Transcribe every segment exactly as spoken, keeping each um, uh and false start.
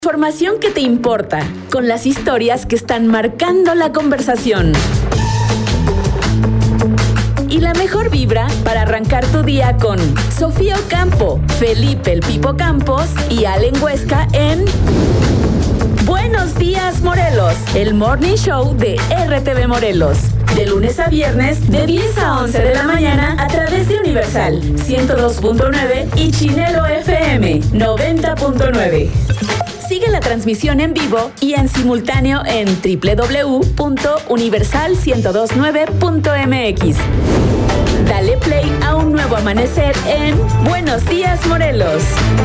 Información que te importa, con las historias que están marcando la conversación. Y la mejor vibra para arrancar tu día con Sofía Ocampo, Felipe el Pipo Campos y Allen Huesca en Buenos Días Morelos, el morning show de R T V Morelos. De lunes a viernes, de diez a once de la mañana, a través de Universal ciento dos punto nueve y Chinelo F M noventa punto nueve. Sigue la transmisión en vivo y en simultáneo en doble u doble u doble u punto universal ciento veintinueve punto m x. Dale play a un nuevo amanecer en Buenos Días Morelos.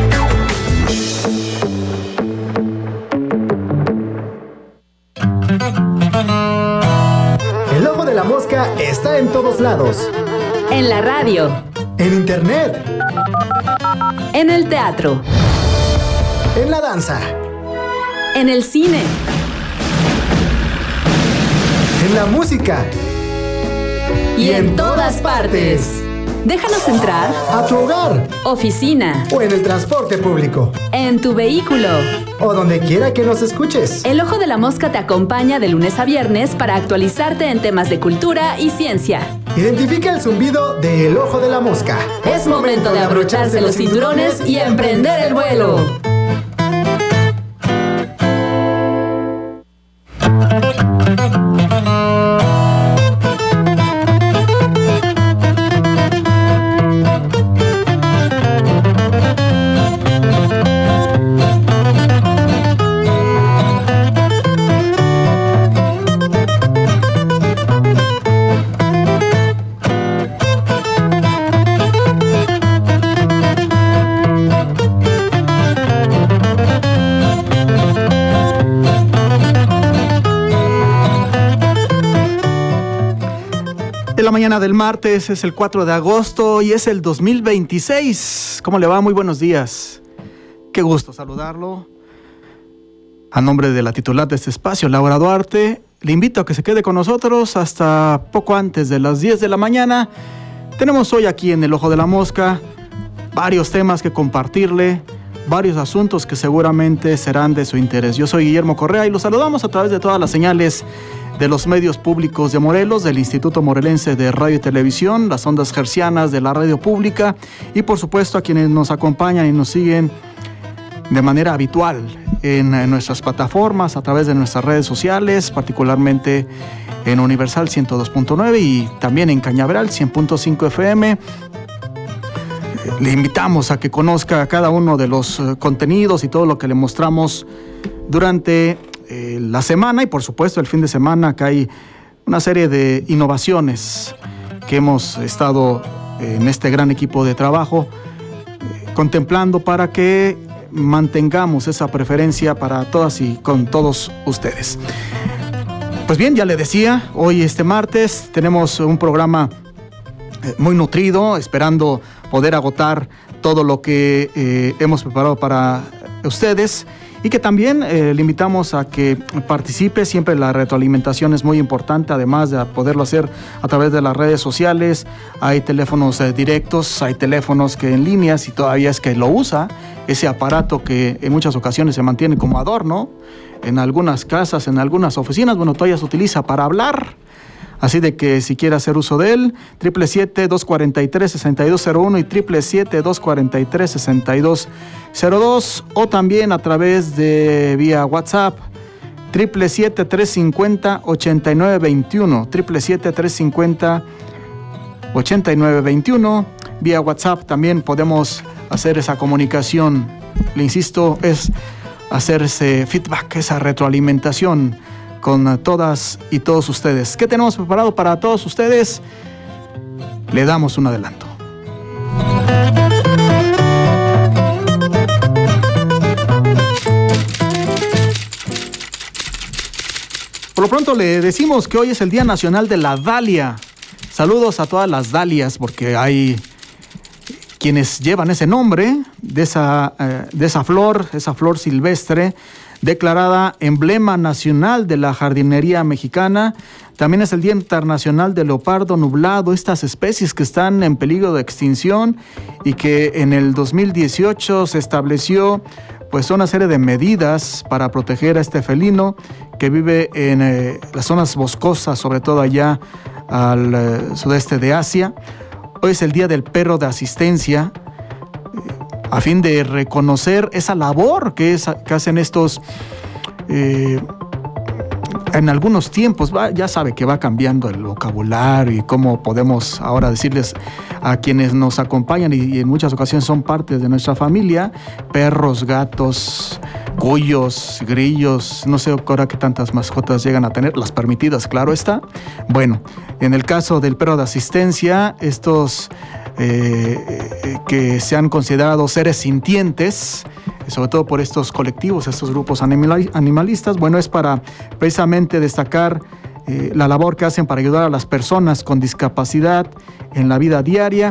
El ojo de la mosca está en todos lados. En la radio. En internet. En el teatro. En la danza. En el cine. En la música. Y, y en, en todas partes. Déjanos entrar a tu hogar, oficina o en el transporte público, en tu vehículo o donde quiera que nos escuches. El Ojo de la Mosca te acompaña de lunes a viernes para actualizarte en temas de cultura y ciencia. Identifica el zumbido de El Ojo de la Mosca. Es momento de abrocharse los cinturones y emprender el vuelo. La mañana del martes es el cuatro de agosto y es el dos mil veintiséis. ¿Cómo le va? Muy buenos días. Qué gusto saludarlo. A nombre de la titular de este espacio, Laura Duarte, le invito a que se quede con nosotros hasta poco antes de las diez de la mañana. Tenemos hoy aquí en El Ojo de la Mosca varios temas que compartirle, varios asuntos que seguramente serán de su interés. Yo soy Guillermo Correa y los saludamos a través de todas las señales de los medios públicos de Morelos, del Instituto Morelense de Radio y Televisión, las ondas hercianas de la radio pública y por supuesto a quienes nos acompañan y nos siguen de manera habitual en, en nuestras plataformas, a través de nuestras redes sociales, particularmente en Universal ciento dos punto nueve y también en Cañaveral cien punto cinco F M. Le invitamos a que conozca cada uno de los contenidos y todo lo que le mostramos durante Eh, la semana y por supuesto el fin de semana. Acá hay una serie de innovaciones que hemos estado eh, en este gran equipo de trabajo eh, contemplando para que mantengamos esa preferencia para todas y con todos ustedes. Pues bien, ya le decía, hoy este martes tenemos un programa eh, muy nutrido, esperando poder agotar todo lo que eh, hemos preparado para ustedes. Y que también eh, le invitamos a que participe. Siempre la retroalimentación es muy importante, además de poderlo hacer a través de las redes sociales. Hay teléfonos eh, directos, hay teléfonos que en línea, si todavía es que lo usa, ese aparato que en muchas ocasiones se mantiene como adorno, en algunas casas, en algunas oficinas, bueno, todavía se utiliza para hablar. Así de que si quiere hacer uso de él, siete siete siete, dos cuatro tres, seis dos cero uno y siete siete siete, dos cuatro tres, seis dos cero dos, o también a través de vía WhatsApp, siete siete siete, tres cinco cero, ocho nueve dos uno, siete siete siete, tres cinco cero, ocho nueve dos uno. Vía WhatsApp también podemos hacer esa comunicación. Le insisto, es hacer ese feedback, esa retroalimentación con todas y todos ustedes. ¿Qué tenemos preparado para todos ustedes? Le damos un adelanto. Por lo pronto le decimos que hoy es el Día Nacional de la Dalia. Saludos a todas las dalias, porque hay quienes llevan ese nombre de esa, eh, de esa flor, esa flor silvestre, declarada emblema nacional de la jardinería mexicana. También es el Día Internacional del Leopardo Nublado, estas especies que están en peligro de extinción y que en el dos mil dieciocho se estableció pues una serie de medidas para proteger a este felino que vive en eh, las zonas boscosas, sobre todo allá al eh, sudeste de Asia. Hoy es el Día del Perro de Asistencia, eh, a fin de reconocer esa labor que, es, que hacen estos... Eh, en algunos tiempos, va, ya sabe que va cambiando el vocabulario y cómo podemos ahora decirles a quienes nos acompañan y, y en muchas ocasiones son parte de nuestra familia, perros, gatos, cuyos, grillos, no sé ahora qué tantas mascotas llegan a tener, las permitidas, claro está. Bueno, en el caso del perro de asistencia, estos eh, eh, que se han considerado seres sintientes, sobre todo por estos colectivos, estos grupos animal, animalistas, bueno, es para precisamente destacar eh, la labor que hacen para ayudar a las personas con discapacidad en la vida diaria.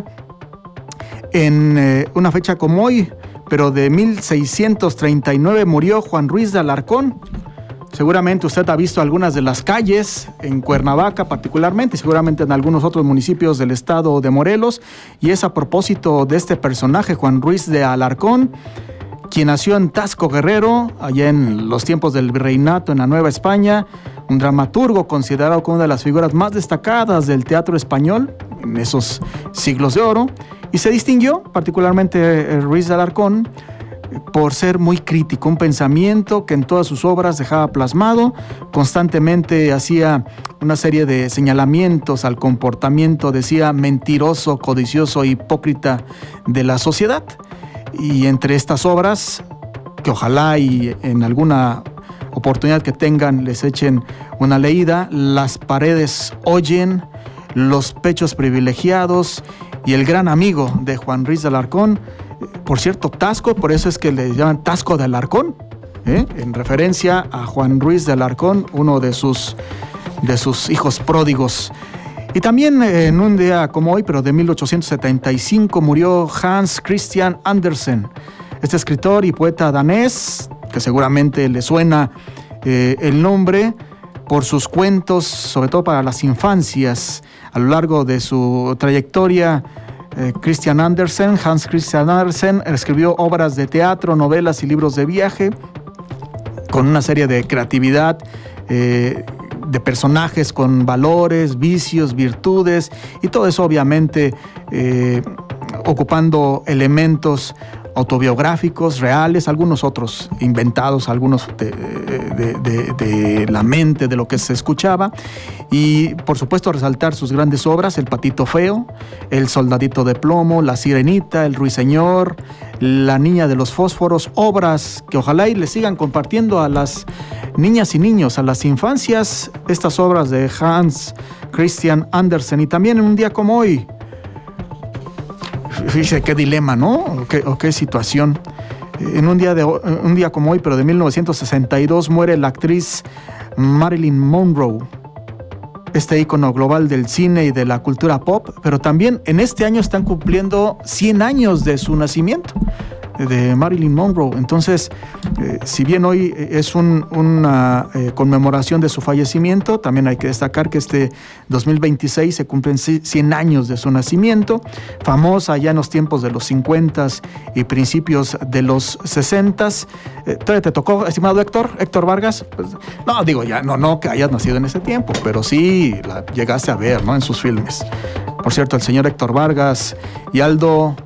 En eh, una fecha como hoy, pero de mil seiscientos treinta y nueve, murió Juan Ruiz de Alarcón. Seguramente usted ha visto algunas de las calles en Cuernavaca particularmente, y seguramente en algunos otros municipios del estado de Morelos, y es a propósito de este personaje, Juan Ruiz de Alarcón, quien nació en Tasco, Guerrero, allá en los tiempos del virreinato en la Nueva España, un dramaturgo considerado como una de las figuras más destacadas del teatro español en esos siglos de oro, y se distinguió particularmente eh, Ruiz de Alarcón por ser muy crítico, un pensamiento que en todas sus obras dejaba plasmado, constantemente hacía una serie de señalamientos al comportamiento, decía, mentiroso, codicioso, hipócrita de la sociedad. Y entre estas obras, que ojalá y en alguna oportunidad que tengan les echen una leída, Las paredes oyen, Los pechos privilegiados y El gran amigo de Juan Ruiz de Alarcón. Por cierto, Tasco, por eso es que le llaman Tasco de Alarcón, ¿eh? En referencia a Juan Ruiz de Alarcón, uno de sus, de sus hijos pródigos. Y también en un día como hoy, pero de mil ochocientos setenta y cinco, murió Hans Christian Andersen, este escritor y poeta danés, que seguramente le suena eh, el nombre por sus cuentos, sobre todo para las infancias. A lo largo de su trayectoria, eh, Christian Andersen, Hans Christian Andersen, escribió obras de teatro, novelas y libros de viaje, con una serie de creatividad, eh, de personajes con valores, vicios, virtudes, y todo eso obviamente eh, ocupando elementos autobiográficos, reales, algunos otros inventados, algunos de, de, de, de la mente, de lo que se escuchaba, y por supuesto resaltar sus grandes obras, El patito feo, El soldadito de plomo, La sirenita, El ruiseñor, La niña de los fósforos, obras que ojalá y le sigan compartiendo a las niñas y niños, a las infancias, estas obras de Hans Christian Andersen. Y también en un día como hoy, fíjese qué dilema, ¿no? O qué, o qué situación. En un día, de, un día como hoy, pero de mil novecientos sesenta y dos, muere la actriz Marilyn Monroe, este ícono global del cine y de la cultura pop, pero también en este año están cumpliendo cien años de su nacimiento, de Marilyn Monroe. Entonces, eh, si bien hoy es un, una eh, conmemoración de su fallecimiento, también hay que destacar que este dos mil veintiséis se cumplen cien años de su nacimiento, famosa ya en los tiempos de los cincuenta y principios de los sesenta. Eh, ¿Todavía te tocó, estimado Héctor, Héctor Vargas? Pues, no, digo ya, no, no que hayas nacido en ese tiempo, pero sí la llegaste a ver, ¿no?, en sus filmes. Por cierto, el señor Héctor Vargas y Aldo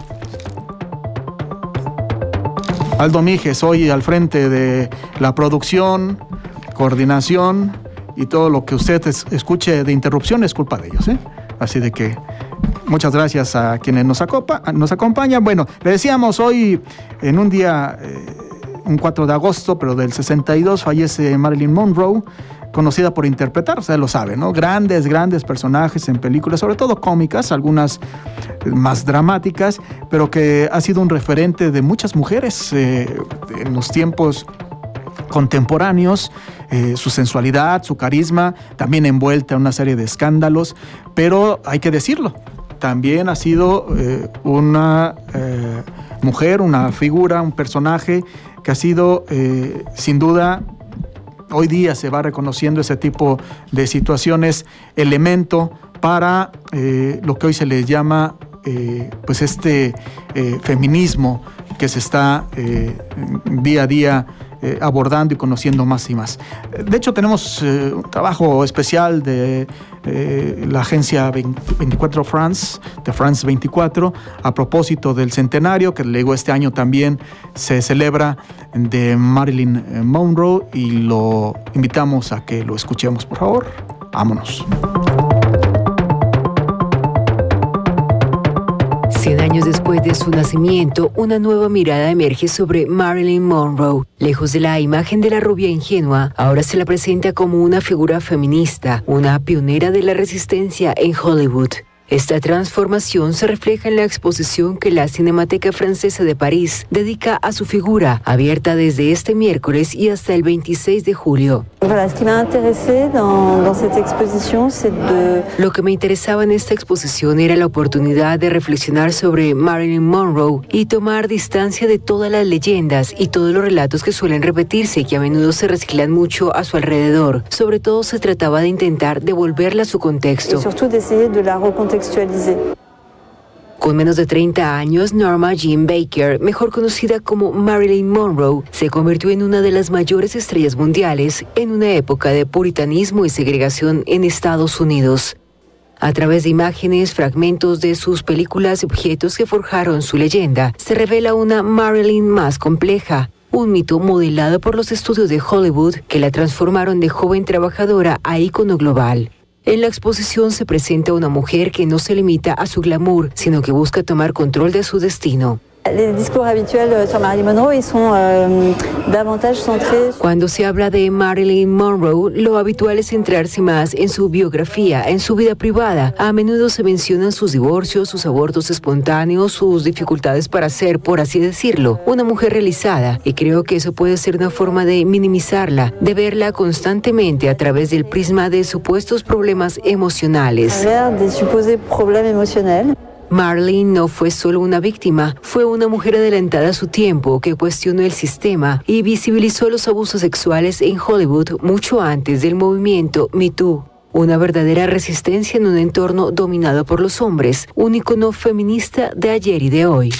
Aldo Mijes, hoy al frente de la producción, coordinación y todo lo que usted es, escuche de interrupción es culpa de ellos, ¿eh? Así de que muchas gracias a quienes nos, acopa, nos acompañan. Bueno, le decíamos hoy en un día, eh, un cuatro de agosto, pero del sesenta y dos, fallece Marilyn Monroe, conocida por interpretar, usted lo sabe, ¿no?, grandes, grandes personajes en películas, sobre todo cómicas, algunas más dramáticas, pero que ha sido un referente de muchas mujeres eh, en los tiempos contemporáneos, eh, su sensualidad, su carisma, también envuelta en una serie de escándalos, pero hay que decirlo, también ha sido eh, una eh, mujer, una figura, un personaje que ha sido eh, sin duda. Hoy día se va reconociendo ese tipo de situaciones, elemento para eh, lo que hoy se les llama eh, pues este eh, feminismo que se está eh, día a día eh, abordando y conociendo más y más. De hecho, tenemos eh, un trabajo especial de eh, la agencia veinticuatro France, de France veinticuatro, a propósito del centenario, que le digo, este año también se celebra, de Marilyn Monroe, y lo invitamos a que lo escuchemos, por favor. Vámonos. Cien años después de su nacimiento, una nueva mirada emerge sobre Marilyn Monroe. Lejos de la imagen de la rubia ingenua, ahora se la presenta como una figura feminista, una pionera de la resistencia en Hollywood. Esta transformación se refleja en la exposición que la Cinemateca Francesa de París dedica a su figura, abierta desde este miércoles y hasta el veintiséis de julio. Lo que me interesaba en esta exposición era la oportunidad de reflexionar sobre Marilyn Monroe y tomar distancia de todas las leyendas y todos los relatos que suelen repetirse y que a menudo se reciclan mucho a su alrededor. Sobre todo se trataba de intentar devolverla a su contexto. Con menos de treinta años, Norma Jean Baker, mejor conocida como Marilyn Monroe, se convirtió en una de las mayores estrellas mundiales en una época de puritanismo y segregación en Estados Unidos. A través de imágenes, fragmentos de sus películas y objetos que forjaron su leyenda, se revela una Marilyn más compleja, un mito modelado por los estudios de Hollywood que la transformaron de joven trabajadora a ícono global. En la exposición se presenta una mujer que no se limita a su glamour, sino que busca tomar control de su destino. Cuando se habla de Marilyn Monroe, lo habitual es centrarse más en su biografía, en su vida privada. A menudo se mencionan sus divorcios, sus abortos espontáneos, sus dificultades para ser, por así decirlo, una mujer realizada. Y creo que eso puede ser una forma de minimizarla, de verla constantemente a través del prisma de supuestos problemas emocionales. Marilyn no fue solo una víctima, fue una mujer adelantada a su tiempo que cuestionó el sistema y visibilizó los abusos sexuales en Hollywood mucho antes del movimiento Me Too. Una verdadera resistencia en un entorno dominado por los hombres, un ícono feminista de ayer y de hoy.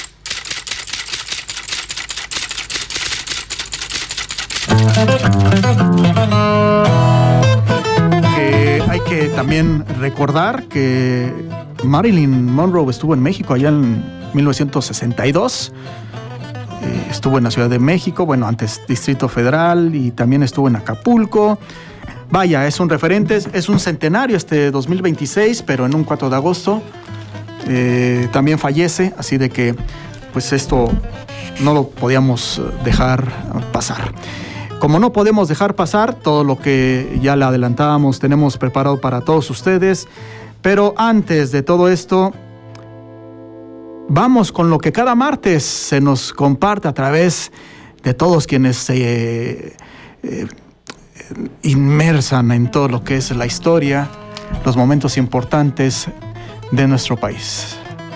Que hay que también recordar que Marilyn Monroe estuvo en México allá en mil novecientos sesenta y dos. Eh, estuvo en la Ciudad de México, bueno, antes Distrito Federal, y también estuvo en Acapulco. Vaya, es un referente, es un centenario este dos mil veintiséis, pero en un cuatro de agosto eh, también fallece, así de que pues esto no lo podíamos dejar pasar. Como no podemos dejar pasar todo lo que ya le adelantábamos, tenemos preparado para todos ustedes. Pero antes de todo esto, vamos con lo que cada martes se nos comparte a través de todos quienes se eh, eh, inmersan en todo lo que es la historia, los momentos importantes de nuestro país.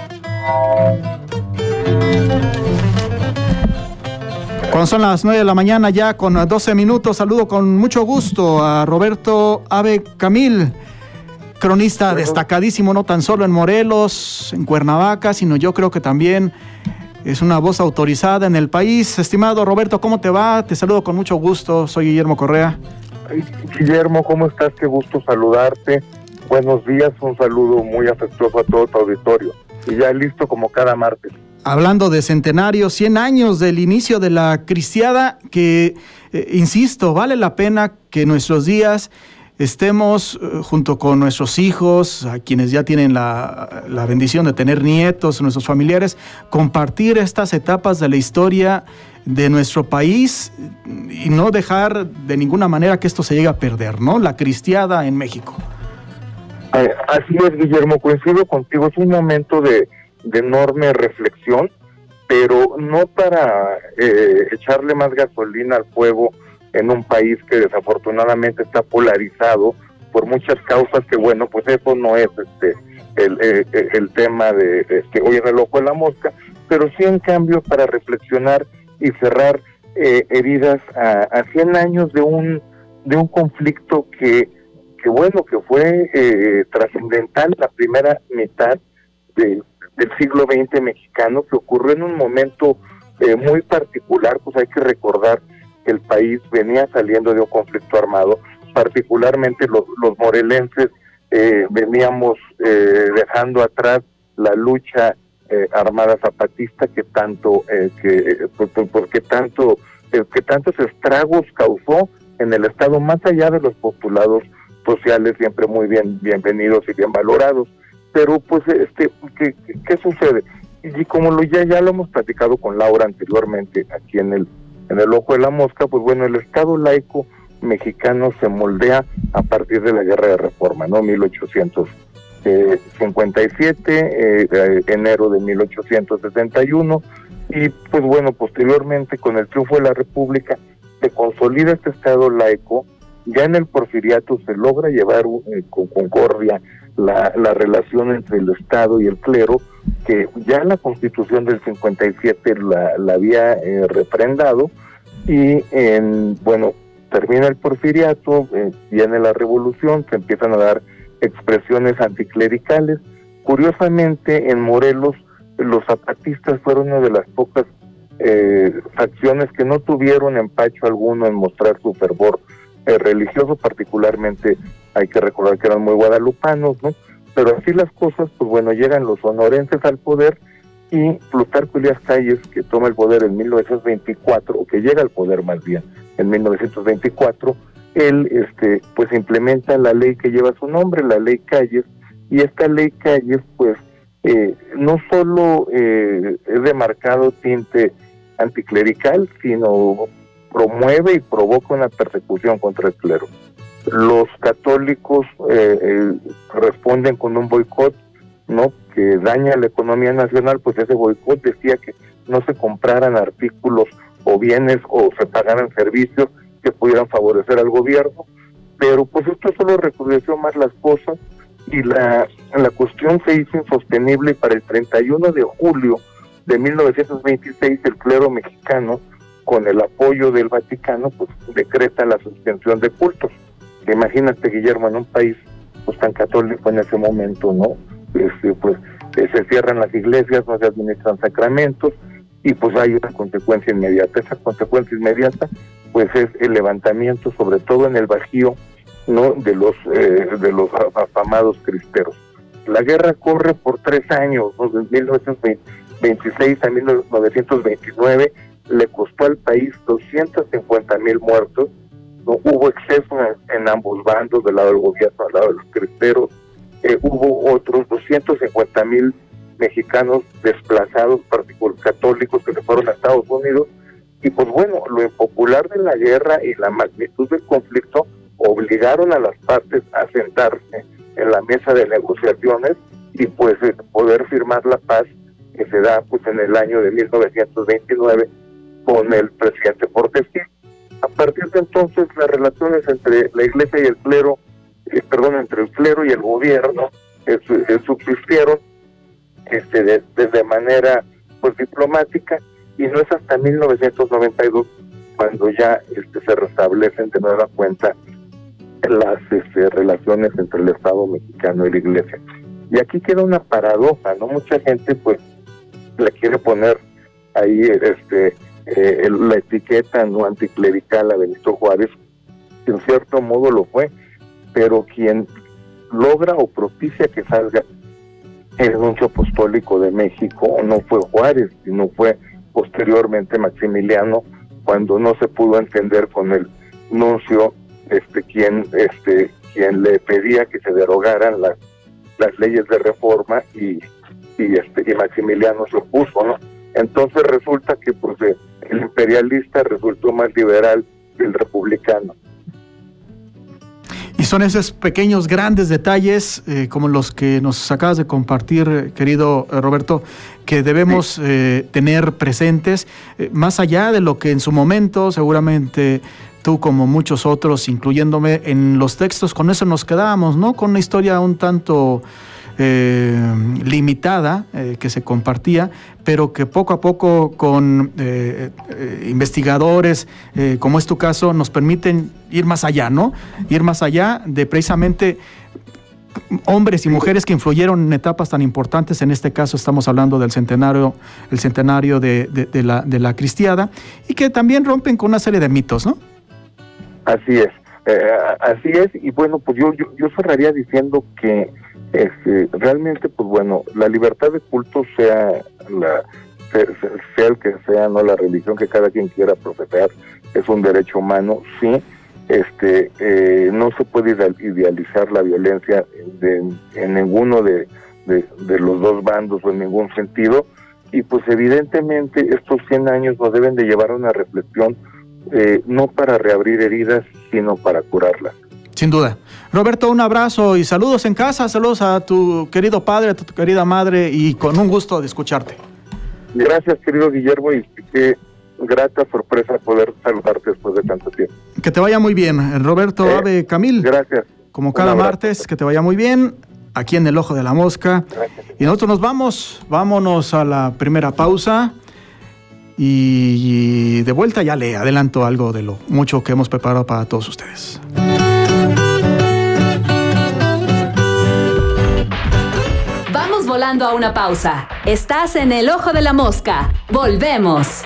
Cuando son las nueve de la mañana, ya con doce minutos, saludo con mucho gusto a Roberto Abe Camil, cronista bueno. destacadísimo, no tan solo en Morelos, en Cuernavaca, sino yo creo que también es una voz autorizada en el país. Estimado Roberto, ¿cómo te va? Te saludo con mucho gusto, soy Guillermo Correa. Guillermo, ¿cómo estás? Qué gusto saludarte. Buenos días, un saludo muy afectuoso a todo tu auditorio. Y ya listo como cada martes. Hablando de centenario, cien años del inicio de la cristiada, que, eh, insisto, vale la pena que nuestros días estemos eh, junto con nuestros hijos, a quienes ya tienen la, la bendición de tener nietos, nuestros familiares, compartir estas etapas de la historia de nuestro país y no dejar de ninguna manera que esto se llegue a perder, ¿no? La cristiada en México. Eh, así es, Guillermo, coincido contigo, es un momento de, de enorme reflexión, pero no para eh, echarle más gasolina al fuego en un país que desafortunadamente está polarizado por muchas causas, que bueno, pues eso no es este el, el, el tema de este hoy en el ojo de la mosca, pero sí en cambio para reflexionar y cerrar eh, heridas a, a cien años de un de un conflicto que que bueno, que fue eh, trascendental la primera mitad del del siglo veinte mexicano, que ocurrió en un momento eh, muy particular. Pues hay que recordar que el país venía saliendo de un conflicto armado, particularmente los, los morelenses eh, veníamos eh, dejando atrás la lucha eh, armada zapatista que tanto eh, que por, por, porque tanto eh, que tantos estragos causó en el estado, más allá de los postulados sociales siempre muy bien bienvenidos y bien valorados. Pero pues este qué, qué, qué sucede, y como lo ya ya lo hemos platicado con Laura anteriormente aquí en el en el Ojo de la Mosca, pues bueno, el Estado laico mexicano se moldea a partir de la Guerra de Reforma, ¿no? mil ochocientos cincuenta y siete, eh, enero de mil ochocientos sesenta y uno, y pues bueno, posteriormente con el triunfo de la República se consolida este Estado laico. Ya en el Porfiriato se logra llevar eh, con concordia la, la relación entre el Estado y el clero, que ya en la Constitución del cincuenta y siete la, la había eh, refrendado, y en, bueno, termina el Porfiriato, eh, viene la Revolución, se empiezan a dar expresiones anticlericales. Curiosamente, en Morelos, los zapatistas fueron una de las pocas eh, facciones que no tuvieron empacho alguno en mostrar su fervor eh, religioso, particularmente hay que recordar que eran muy guadalupanos, ¿no? Pero así las cosas, pues bueno, llegan los sonorenses al poder, y Plutarco Elías Calles, que toma el poder en mil novecientos veinticuatro, o que llega al poder más bien en mil novecientos veinticuatro, él este pues implementa la ley que lleva su nombre, la ley Calles, y esta ley Calles pues eh, no solo eh, es de marcado tinte anticlerical, sino promueve y provoca una persecución contra el clero. Los católicos eh, eh, responden con un boicot, ¿no?, que daña la economía nacional. Pues ese boicot decía que no se compraran artículos o bienes o se pagaran servicios que pudieran favorecer al gobierno, pero pues esto solo recrudeció más las cosas, y la, la cuestión se hizo insostenible, y para el treinta y uno de julio de mil novecientos veintiséis el clero mexicano, con el apoyo del Vaticano, pues decreta la suspensión de cultos. Imagínate, Guillermo, en un país pues tan católico en ese momento, ¿no? Este, pues eh, se cierran las iglesias, no se administran sacramentos, y pues hay una consecuencia inmediata. Esa consecuencia inmediata pues es el levantamiento, sobre todo en el Bajío, ¿no?, de los eh, de los afamados cristeros. La guerra corre por tres años, ¿no?, desde mil novecientos veintiséis a mil novecientos veintinueve, le costó al país doscientos cincuenta mil muertos, ¿no? Hubo exceso en, en ambos bandos, del lado del gobierno, al lado de los cristeros. Eh, hubo otros doscientos cincuenta mil mexicanos desplazados, particulares católicos, que se fueron a Estados Unidos. Y pues bueno, lo impopular de la guerra y la magnitud del conflicto obligaron a las partes a sentarse en la mesa de negociaciones y pues eh, poder firmar la paz, que se da pues en el año de mil novecientos veintinueve con el presidente Portes Gil. A partir de entonces, las relaciones entre la iglesia y el clero, eh, perdón, entre el clero y el gobierno eh, eh, subsistieron este, de, de, de manera pues diplomática, y no es hasta mil novecientos noventa y dos cuando ya este, se restablecen de nueva cuenta las este, relaciones entre el Estado mexicano y la iglesia. Y aquí queda una paradoja, ¿no? Mucha gente pues le quiere poner ahí este eh, la etiqueta no anticlerical a Benito Juárez, que en cierto modo lo fue, pero quien logra o propicia que salga el nuncio apostólico de México no fue Juárez, sino fue posteriormente Maximiliano, cuando no se pudo entender con el nuncio, este quien este quien le pedía que se derogaran las las leyes de reforma, y y este y Maximiliano se opuso, ¿no? Entonces resulta que pues el imperialista resultó más liberal que el republicano. Y son esos pequeños, grandes detalles, eh, como los que nos acabas de compartir, querido Roberto, que debemos eh, tener presentes, eh, más allá de lo que en su momento seguramente tú, como muchos otros, incluyéndome en los textos, con eso nos quedábamos, ¿no? Con una historia un tanto eh, limitada eh, que se compartía, pero que poco a poco con eh, eh, investigadores, eh, como es tu caso, nos permiten ir más allá, ¿no? Ir más allá de precisamente hombres y mujeres que influyeron en etapas tan importantes. En este caso estamos hablando del centenario, el centenario de, de, de, la, de la Cristiada, y que también rompen con una serie de mitos, ¿no? Así es, eh, así es, y bueno, pues yo, yo, yo cerraría diciendo que este, realmente, pues bueno, la libertad de culto, sea la sea el que sea, no la religión que cada quien quiera profesar, es un derecho humano, sí. Este, eh, no se puede idealizar la violencia de, en ninguno de, de, de los dos bandos o en ningún sentido, y pues evidentemente estos cien años nos deben de llevar a una reflexión, eh, no para reabrir heridas, sino para curarlas. Sin duda. Roberto, un abrazo y saludos en casa, saludos a tu querido padre, a tu querida madre, y con un gusto de escucharte. Gracias, querido Guillermo, y qué grata sorpresa poder saludarte después de tanto tiempo. Que te vaya muy bien, Roberto eh, Ave Camil. Gracias. Como cada martes, que te vaya muy bien, aquí en El Ojo de la Mosca. Gracias. Y nosotros nos vamos, vámonos a la primera pausa. Y de vuelta ya le adelanto algo de lo mucho que hemos preparado para todos ustedes. Vamos volando a una pausa. Estás en El Ojo de la Mosca. Volvemos.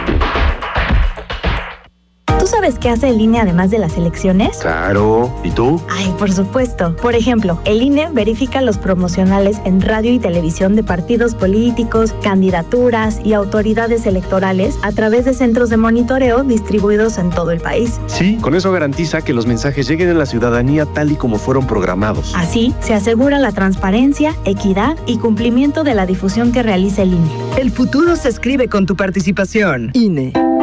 ¿Tú sabes qué hace el I N E además de las elecciones? Claro. ¿Y tú? Ay, por supuesto. Por ejemplo, el I N E verifica los promocionales en radio y televisión de partidos políticos, candidaturas y autoridades electorales a través de centros de monitoreo distribuidos en todo el país. Sí, con eso garantiza que los mensajes lleguen a la ciudadanía tal y como fueron programados. Así, se asegura la transparencia, equidad y cumplimiento de la difusión que realiza el I N E. El futuro se escribe con tu participación. I N E.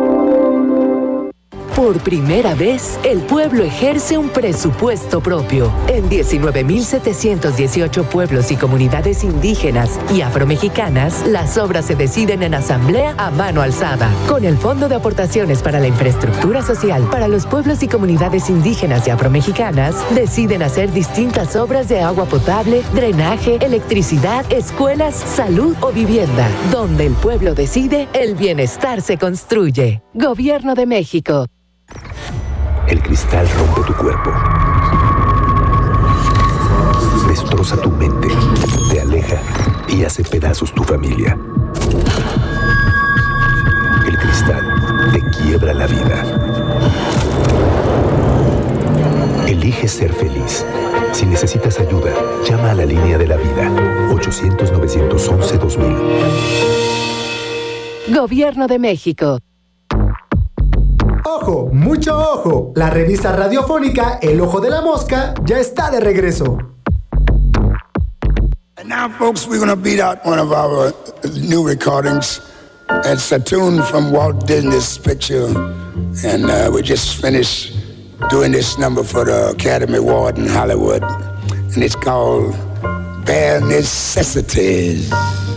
Por primera vez, el pueblo ejerce un presupuesto propio. En diecinueve mil setecientos dieciocho pueblos y comunidades indígenas y afromexicanas, las obras se deciden en asamblea a mano alzada. Con el Fondo de Aportaciones para la Infraestructura Social para los pueblos y comunidades indígenas y afromexicanas, deciden hacer distintas obras de agua potable, drenaje, electricidad, escuelas, salud o vivienda. Donde el pueblo decide, el bienestar se construye. Gobierno de México. El cristal rompe tu cuerpo, destroza tu mente, te aleja y hace pedazos tu familia. El cristal te quiebra la vida. Elige ser feliz. Si necesitas ayuda, llama a la línea de la vida, ochocientos, novecientos once, dos mil. Gobierno de México. ¡Ojo! ¡Mucho ojo! La revista radiofónica El Ojo de la Mosca ya está de regreso. And now, folks, we're going to beat out one of our new recordings. It's a tune from Walt Disney's picture. And uh, we just finished doing this number for the Academy Award in Hollywood. And it's called Bare Necessities.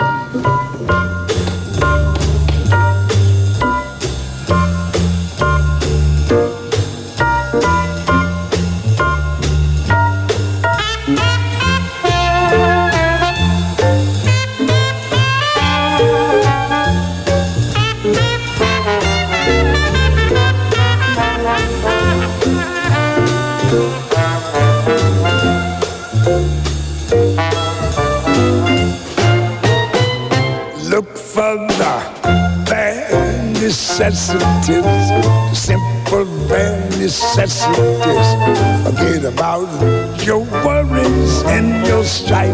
Necessities, simple bare necessities. Forget about your worries and your strife.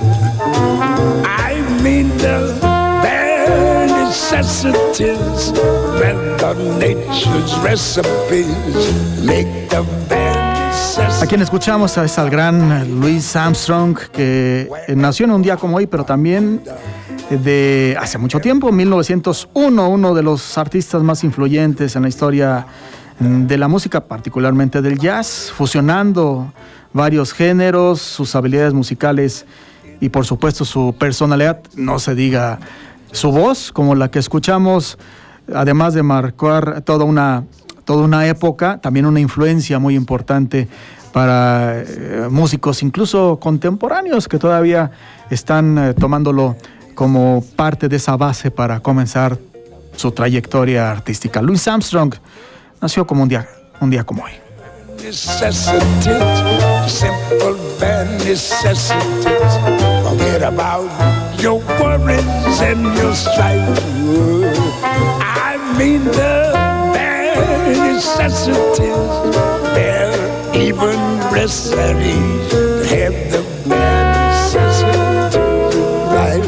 I mean the bare necessities, rather nature's recipes. Make the bare necessities. A quien escuchamos es al gran Louis Armstrong, que nació en un día como hoy, pero también de hace mucho tiempo, mil novecientos uno, uno de los artistas más influyentes en la historia de la música, particularmente del jazz, fusionando varios géneros, sus habilidades musicales y por supuesto su personalidad, no se diga su voz, como la que escuchamos, además de marcar toda una, toda una época, también una influencia muy importante para eh, músicos incluso contemporáneos que todavía están eh, tomándolo como parte de esa base para comenzar su trayectoria artística. Louis Armstrong nació como un día, un día como hoy. necessities, simple bare necessities. Forget about your worries and your strife. I mean the bare necessities, bare even rest at ease. Have the bare necessities right.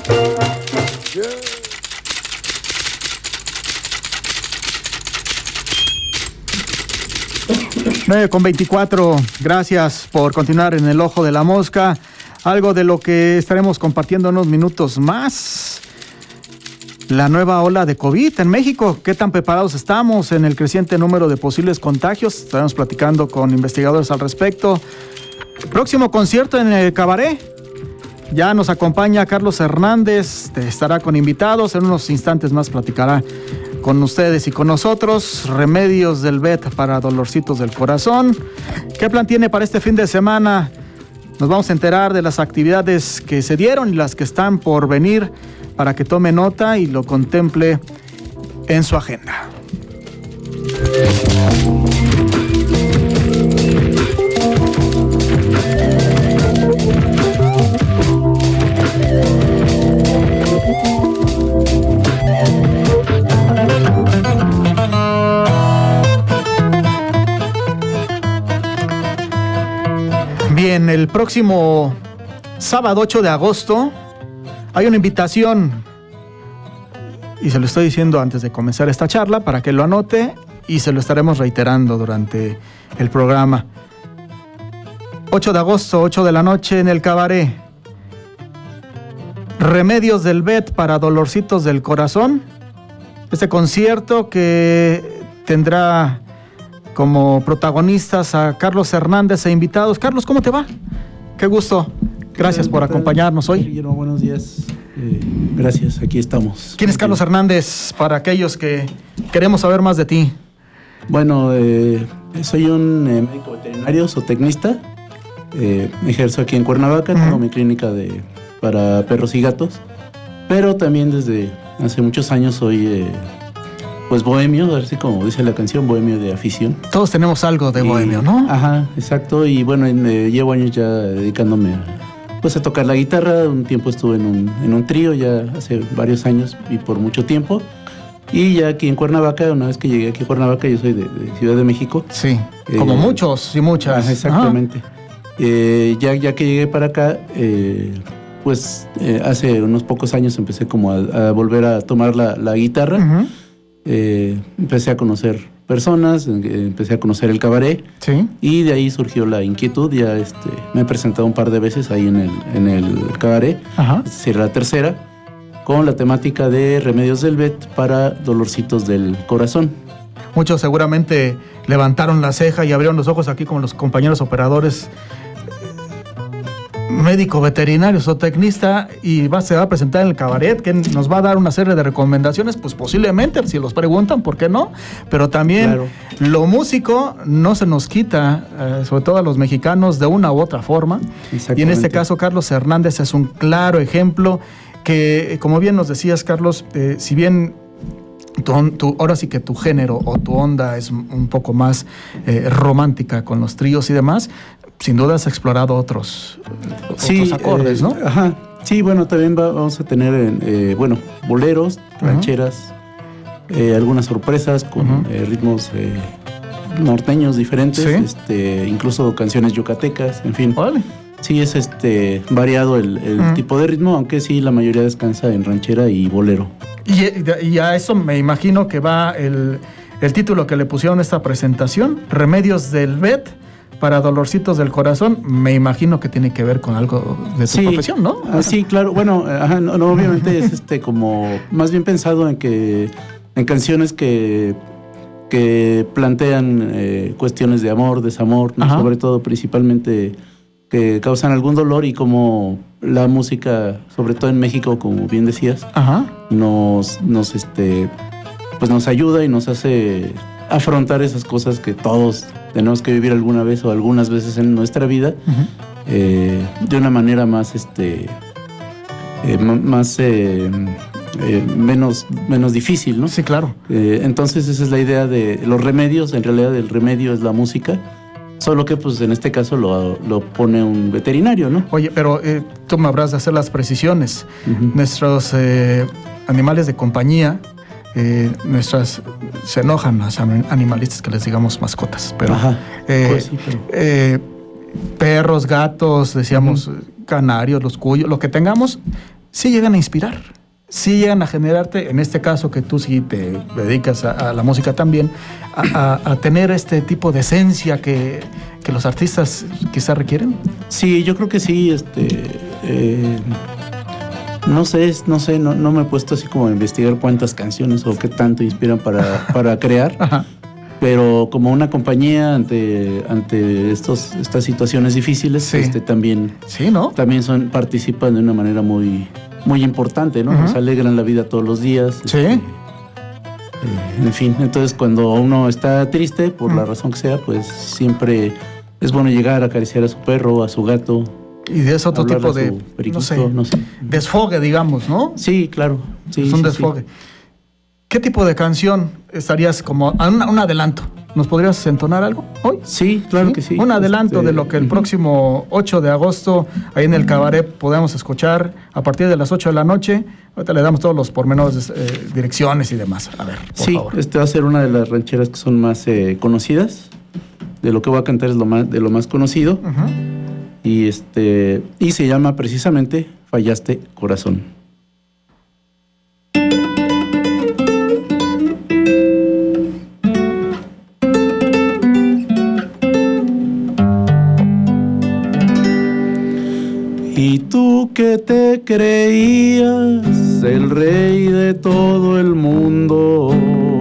nueve con veinticuatro, gracias por continuar en el Ojo de la Mosca. Algo de lo que estaremos compartiendo unos minutos más. La nueva ola de COVID en México. ¿Qué tan preparados estamos en el creciente número de posibles contagios? Estaremos platicando con investigadores al respecto. Próximo concierto en el Cabaret. Ya nos acompaña Carlos Hernández. Estará con invitados. En unos instantes más platicará con ustedes y con nosotros. Remedios del B E T para dolorcitos del corazón. ¿Qué plan tiene para este fin de semana? Nos vamos a enterar de las actividades que se dieron y las que están por venir para que tome nota y lo contemple en su agenda. Bien, el próximo sábado ocho de agosto hay una invitación y se lo estoy diciendo antes de comenzar esta charla para que lo anote y se lo estaremos reiterando durante el programa. ocho de agosto, ocho de la noche en el Cabaret. Remedios del B E T para dolorcitos del corazón. Este concierto que tendrá como protagonistas a Carlos Hernández e invitados. Carlos, ¿cómo te va? Qué gusto. Gracias por acompañarnos hoy. Guillermo, buenos días. Eh, gracias, aquí estamos. ¿Quién es Carlos Hernández? Para aquellos que queremos saber más de ti. Bueno, eh, soy un eh, médico veterinario, zootecnista. Eh, ejerzo aquí en Cuernavaca, uh-huh. Tengo mi clínica de, para perros y gatos. Pero también desde hace muchos años soy... Eh, Pues bohemio, así como dice la canción, bohemio de afición. Todos tenemos algo de y, bohemio, ¿no? Ajá, exacto. Y bueno, eh, llevo años ya dedicándome a, pues, a tocar la guitarra. Un tiempo estuve en un, en un trío, ya hace varios años y por mucho tiempo. Y ya aquí en Cuernavaca, una vez que llegué aquí a Cuernavaca, yo soy de, de Ciudad de México. Sí, eh, como muchos y muchas. Ajá, exactamente. Eh, ya, ya que llegué para acá, eh, pues eh, hace unos pocos años empecé como a, a volver a tomar la, la guitarra. Uh-huh. Eh, empecé a conocer personas, eh, empecé a conocer el cabaret, sí. Y de ahí surgió la inquietud. Ya este, me he presentado un par de veces ahí en el, en el cabaret, Ajá. Es decir, la tercera, con la temática de remedios del B E T para dolorcitos del corazón. Muchos seguramente levantaron la ceja y abrieron los ojos aquí como los compañeros operadores. Médico veterinario, zootecnista, y va, se va a presentar en el cabaret, que nos va a dar una serie de recomendaciones, pues posiblemente, si los preguntan, ¿por qué no? Pero también claro. Lo músico no se nos quita, eh, sobre todo a los mexicanos, de una u otra forma. Y en este caso, Carlos Hernández es un claro ejemplo que, como bien nos decías, Carlos, eh, si bien Tu, tu, ahora sí que tu género o tu onda es un poco más eh, romántica con los tríos y demás, sin duda has explorado otros, sí, otros acordes, eh, ¿no? Ajá, sí, bueno, también va, vamos a tener, eh, bueno, boleros, rancheras, uh-huh. eh, algunas sorpresas con uh-huh. eh, ritmos eh, norteños diferentes, ¿sí? este, incluso canciones yucatecas, en fin. Vale. Sí, es este variado el, el uh-huh. tipo de ritmo, aunque sí la mayoría descansa en ranchera y bolero. Y, y a eso me imagino que va el, el título que le pusieron a esta presentación, Remedios del B E T para dolorcitos del corazón. Me imagino que tiene que ver con algo de tu sí, profesión, ¿no? Ah, sí, claro. Bueno, ajá, no, no, obviamente es este como más bien pensado en que en canciones que que plantean eh, cuestiones de amor, desamor, ¿no? Sobre todo principalmente que causan algún dolor, y como la música, sobre todo en México, como bien decías, Ajá. nos nos este pues nos ayuda y nos hace afrontar esas cosas que todos tenemos que vivir alguna vez o algunas veces en nuestra vida, uh-huh. eh, de una manera más este eh, más eh, eh, menos menos difícil, ¿no? Sí, claro. Eh, entonces esa es la idea de los remedios. En realidad el remedio es la música, Solo que pues en este caso lo, lo pone un veterinario, ¿no? Oye, pero eh, tú me habrás de hacer las precisiones. Uh-huh. Nuestros eh, animales de compañía, eh, nuestras se enojan los animalistas que les digamos mascotas, pero, Ajá, eh, pues sí, pero... Eh, perros, gatos, decíamos uh-huh. canarios, los cuyos, lo que tengamos, sí llegan a inspirar. Sí llegan a generarte, en este caso que tú sí te dedicas a, a la música también, a, a, a tener este tipo de esencia que, que los artistas quizás requieren. Sí, yo creo que sí. Este, eh, no sé, no sé, no, no me he puesto así como a investigar cuántas canciones o qué tanto inspiran para, para crear. Ajá. Pero como una compañía ante, ante estos, estas situaciones difíciles, sí. este, también, sí, ¿no? también son, participan de una manera muy... muy importante, ¿no? Uh-huh. Nos alegran la vida todos los días. Sí. Este, eh, en fin, entonces cuando uno está triste, por uh-huh. la razón que sea, pues siempre es bueno llegar a acariciar a su perro, a su gato. Y de ese otro tipo de, no sé, no sé, desfogue, digamos, ¿no? Sí, claro. Sí, es un sí, desfogue. Sí. ¿Qué tipo de canción estarías como, un, un adelanto? ¿Nos podrías entonar algo hoy? Sí, claro ¿Sí? que sí. Un adelanto este, de lo que el uh-huh. próximo ocho de agosto, ahí en el Cabaret, podemos escuchar a partir de las ocho de la noche. Ahorita le damos todos los pormenores, eh, direcciones y demás. A ver, por sí, favor. Este va a ser una de las rancheras que son más eh, conocidas. De lo que voy a cantar es lo más, de lo más conocido. Uh-huh. Y, este, y se llama precisamente Fallaste Corazón. Y tú que te creías el rey de todo el mundo,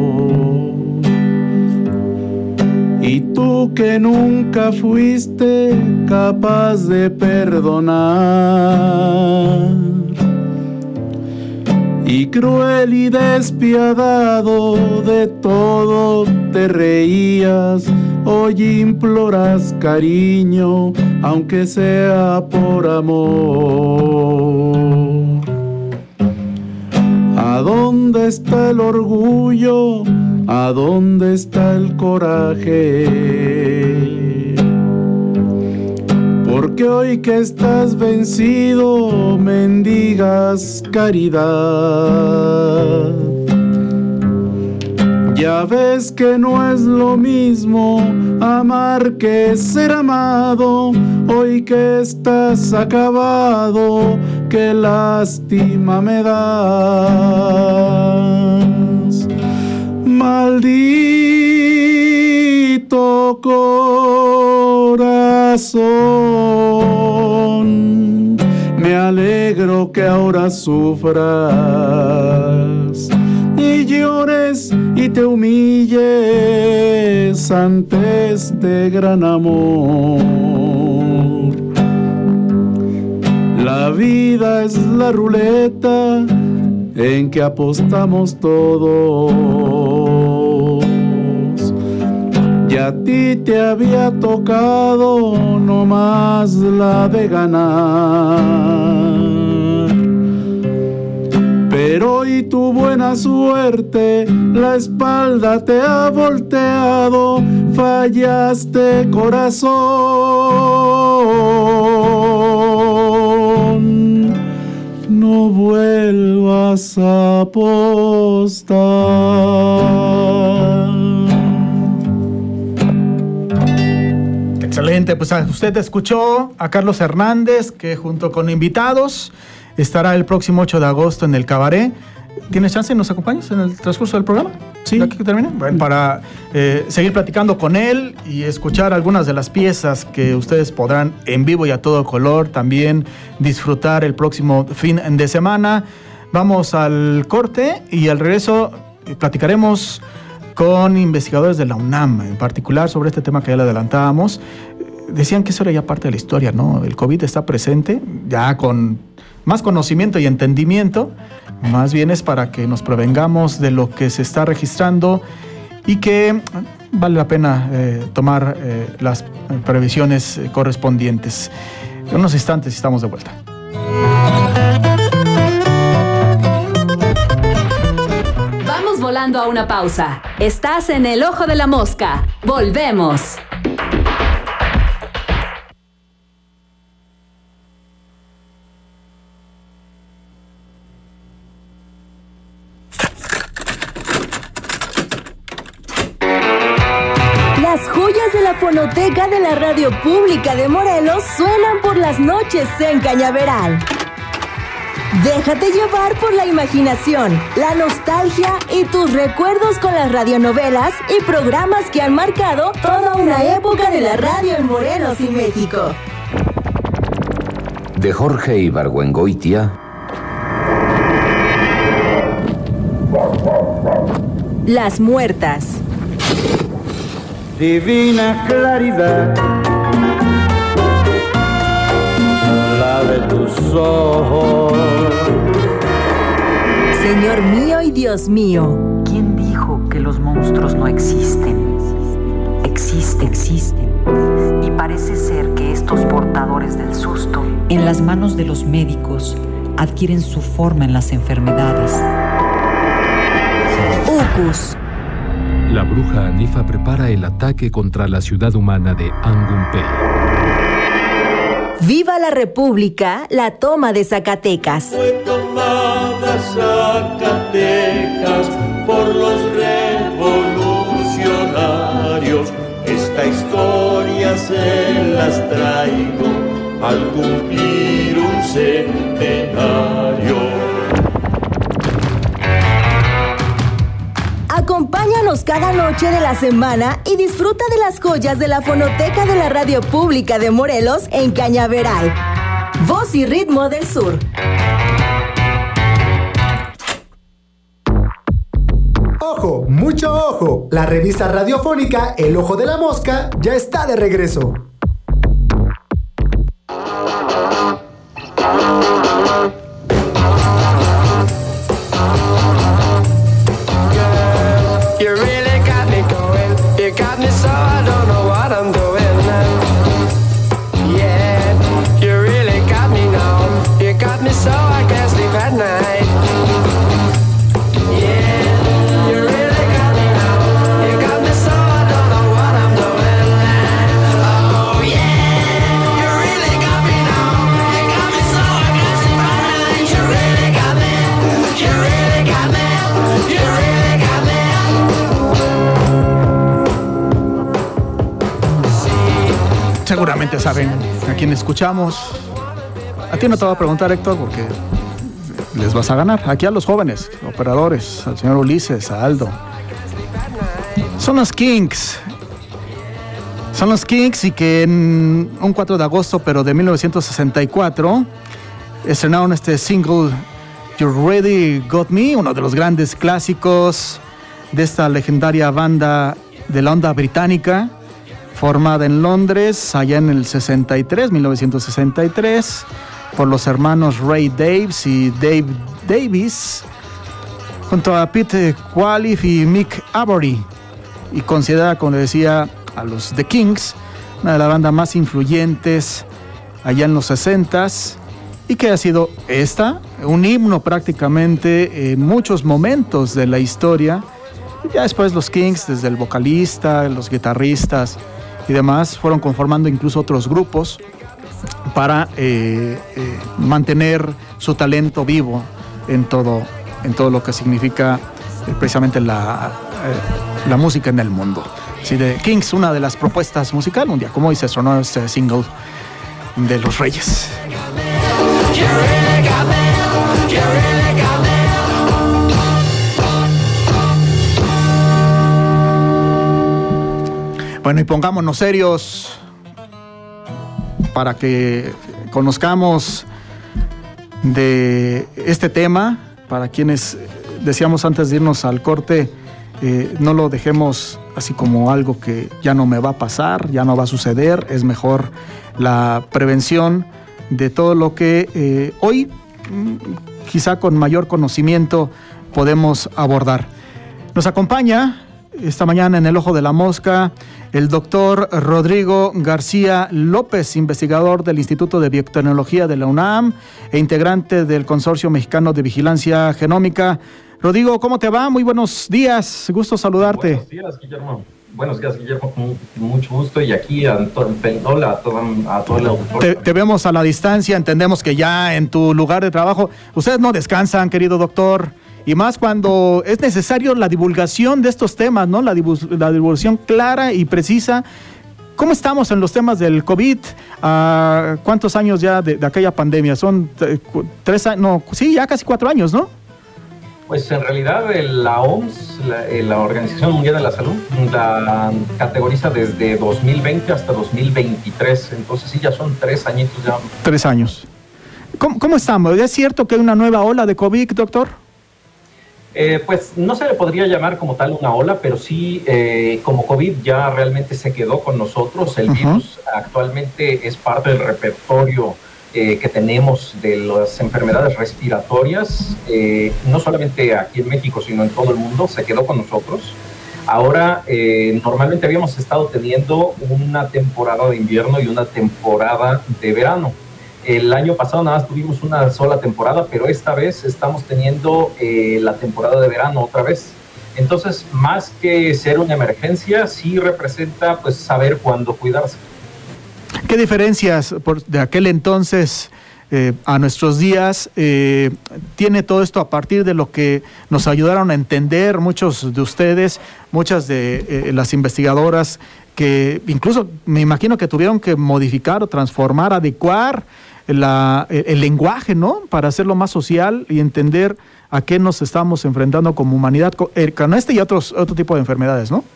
y tú que nunca fuiste capaz de perdonar, y cruel y despiadado de todo te reías, hoy imploras cariño, aunque sea por amor. ¿A dónde está el orgullo? ¿A dónde está el coraje? Porque hoy que estás vencido, mendigas caridad. Ya ves que no es lo mismo amar que ser amado. Hoy que estás acabado, qué lástima me das. Maldito corazón, me alegro que ahora sufras y llores y te humilles ante este gran amor. La vida es la ruleta en que apostamos todos, y a ti te había tocado nomás la de ganar. Pero hoy tu buena suerte la espalda te ha volteado, fallaste corazón, no vuelvas a apostar. Excelente, pues usted escuchó a Carlos Hernández, que junto con invitados estará el próximo ocho de agosto en el Cabaret. ¿Tienes chance y nos acompañas en el transcurso del programa? Sí. ¿Aquí que termine? Bueno, para eh, seguir platicando con él y escuchar algunas de las piezas que ustedes podrán en vivo y a todo color también disfrutar el próximo fin de semana. Vamos al corte y al regreso platicaremos con investigadores de la UNAM, en particular sobre este tema que ya le adelantábamos. Decían que eso era ya parte de la historia, ¿no? El COVID está presente, ya con más conocimiento y entendimiento, más bien es para que nos prevengamos de lo que se está registrando y que vale la pena eh, tomar eh, las previsiones correspondientes. En unos instantes estamos de vuelta. Vamos volando a una pausa. Estás en el Ojo de la Mosca. Volvemos. la fonoteca de la Radio Pública de Morelos suenan por las noches en Cañaveral. Déjate llevar por la imaginación, la nostalgia y tus recuerdos con las radionovelas y programas que han marcado toda una época de la radio en Morelos y México. De Jorge Ibargüengoitia. Las muertas. Divina claridad, la de tus ojos. Señor mío y Dios mío. ¿Quién dijo que los monstruos no existen? Existen, existen. Y parece ser que estos portadores del susto, en las manos de los médicos, adquieren su forma en las enfermedades. Ucus. La bruja Anifa prepara el ataque contra la ciudad humana de Angunpe. ¡Viva la República! La toma de Zacatecas. Fue tomada Zacatecas por los revolucionarios. Esta historia se las traigo al cumplir un centenario. Acompáñanos cada noche de la semana y disfruta de las joyas de la fonoteca de la Radio Pública de Morelos en Cañaveral. Voz y ritmo del sur. ¡Ojo! ¡Mucho ojo! La revista radiofónica El Ojo de la Mosca ya está de regreso. Seguramente saben a quién escuchamos. A ti no te voy a preguntar, Héctor, porque les vas a ganar. Aquí a los jóvenes, operadores, al señor Ulises, a Aldo. Son los Kinks. Son los Kinks y que en un cuatro de agosto, pero de mil novecientos sesenta y cuatro, estrenaron este single You Really Got Me, uno de los grandes clásicos de esta legendaria banda de la onda británica, formada en Londres, allá en el sesenta y tres, mil novecientos sesenta y tres, por los hermanos Ray Davies y Dave Davies, junto a Pete Qualif y Mick Avory, y considerada, como le decía, a los The Kinks, una de las bandas más influyentes allá en los sesentas, y que ha sido esta, un himno prácticamente en muchos momentos de la historia. Ya después los Kinks, desde el vocalista, los guitarristas y demás, fueron conformando incluso otros grupos para eh, eh, mantener su talento vivo en todo, en todo lo que significa eh, precisamente la, eh, la música en el mundo. Así de Kinks, una de las propuestas musicales un día como hoy se estrenó este single de Los Reyes. Bueno, y pongámonos serios para que conozcamos de este tema. Para quienes decíamos antes de irnos al corte, eh, no lo dejemos así como algo que ya no me va a pasar, ya no va a suceder. Es mejor la prevención de todo lo que eh, hoy, quizá con mayor conocimiento, podemos abordar. Nos acompaña esta mañana en El Ojo de la Mosca el doctor Rodrigo García López, investigador del Instituto de Biotecnología de la UNAM e integrante del Consorcio Mexicano de Vigilancia Genómica. Rodrigo, ¿cómo te va? Muy buenos días, gusto saludarte. Buenos días, Guillermo. Buenos días, Guillermo, con mucho gusto. Y aquí, a to, hola a todo, a todo el auditorio. Te, te vemos a la distancia, entendemos que ya en tu lugar de trabajo, ustedes no descansan, querido doctor. Y más cuando es necesario la divulgación de estos temas, ¿no? La, divulg- la divulgación clara y precisa ¿Cómo estamos en los temas del COVID? Uh, ¿Cuántos años ya de, de aquella pandemia? Son tres años, no, sí, ya casi cuatro años, ¿no? Pues en realidad la O M S, la, la Organización Mundial de la Salud, la categoriza desde dos mil veinte hasta dos mil veintitrés, entonces sí, ya son tres añitos ya. Tres años. ¿Cómo, cómo estamos? ¿Es cierto que hay una nueva ola de COVID, doctor? Eh, pues no se le podría llamar como tal una ola, pero sí, eh, como COVID ya realmente se quedó con nosotros. El uh-huh. virus actualmente es parte del repertorio Eh, que tenemos de las enfermedades respiratorias, eh, no solamente aquí en México, sino en todo el mundo, se quedó con nosotros. Ahora, eh, normalmente habíamos estado teniendo una temporada de invierno y una temporada de verano. El año pasado nada más tuvimos una sola temporada, pero esta vez estamos teniendo eh, la temporada de verano otra vez. Entonces, más que ser una emergencia, sí representa pues saber cuándo cuidarse. ¿Qué diferencias por, de aquel entonces eh, a nuestros días eh, tiene todo esto a partir de lo que nos ayudaron a entender muchos de ustedes, muchas de eh, las investigadoras que incluso me imagino que tuvieron que modificar o transformar, adecuar la, el, el lenguaje, ¿no? Para hacerlo más social y entender a qué nos estamos enfrentando como humanidad con, eh, con este y otros otro tipo de enfermedades, ¿no?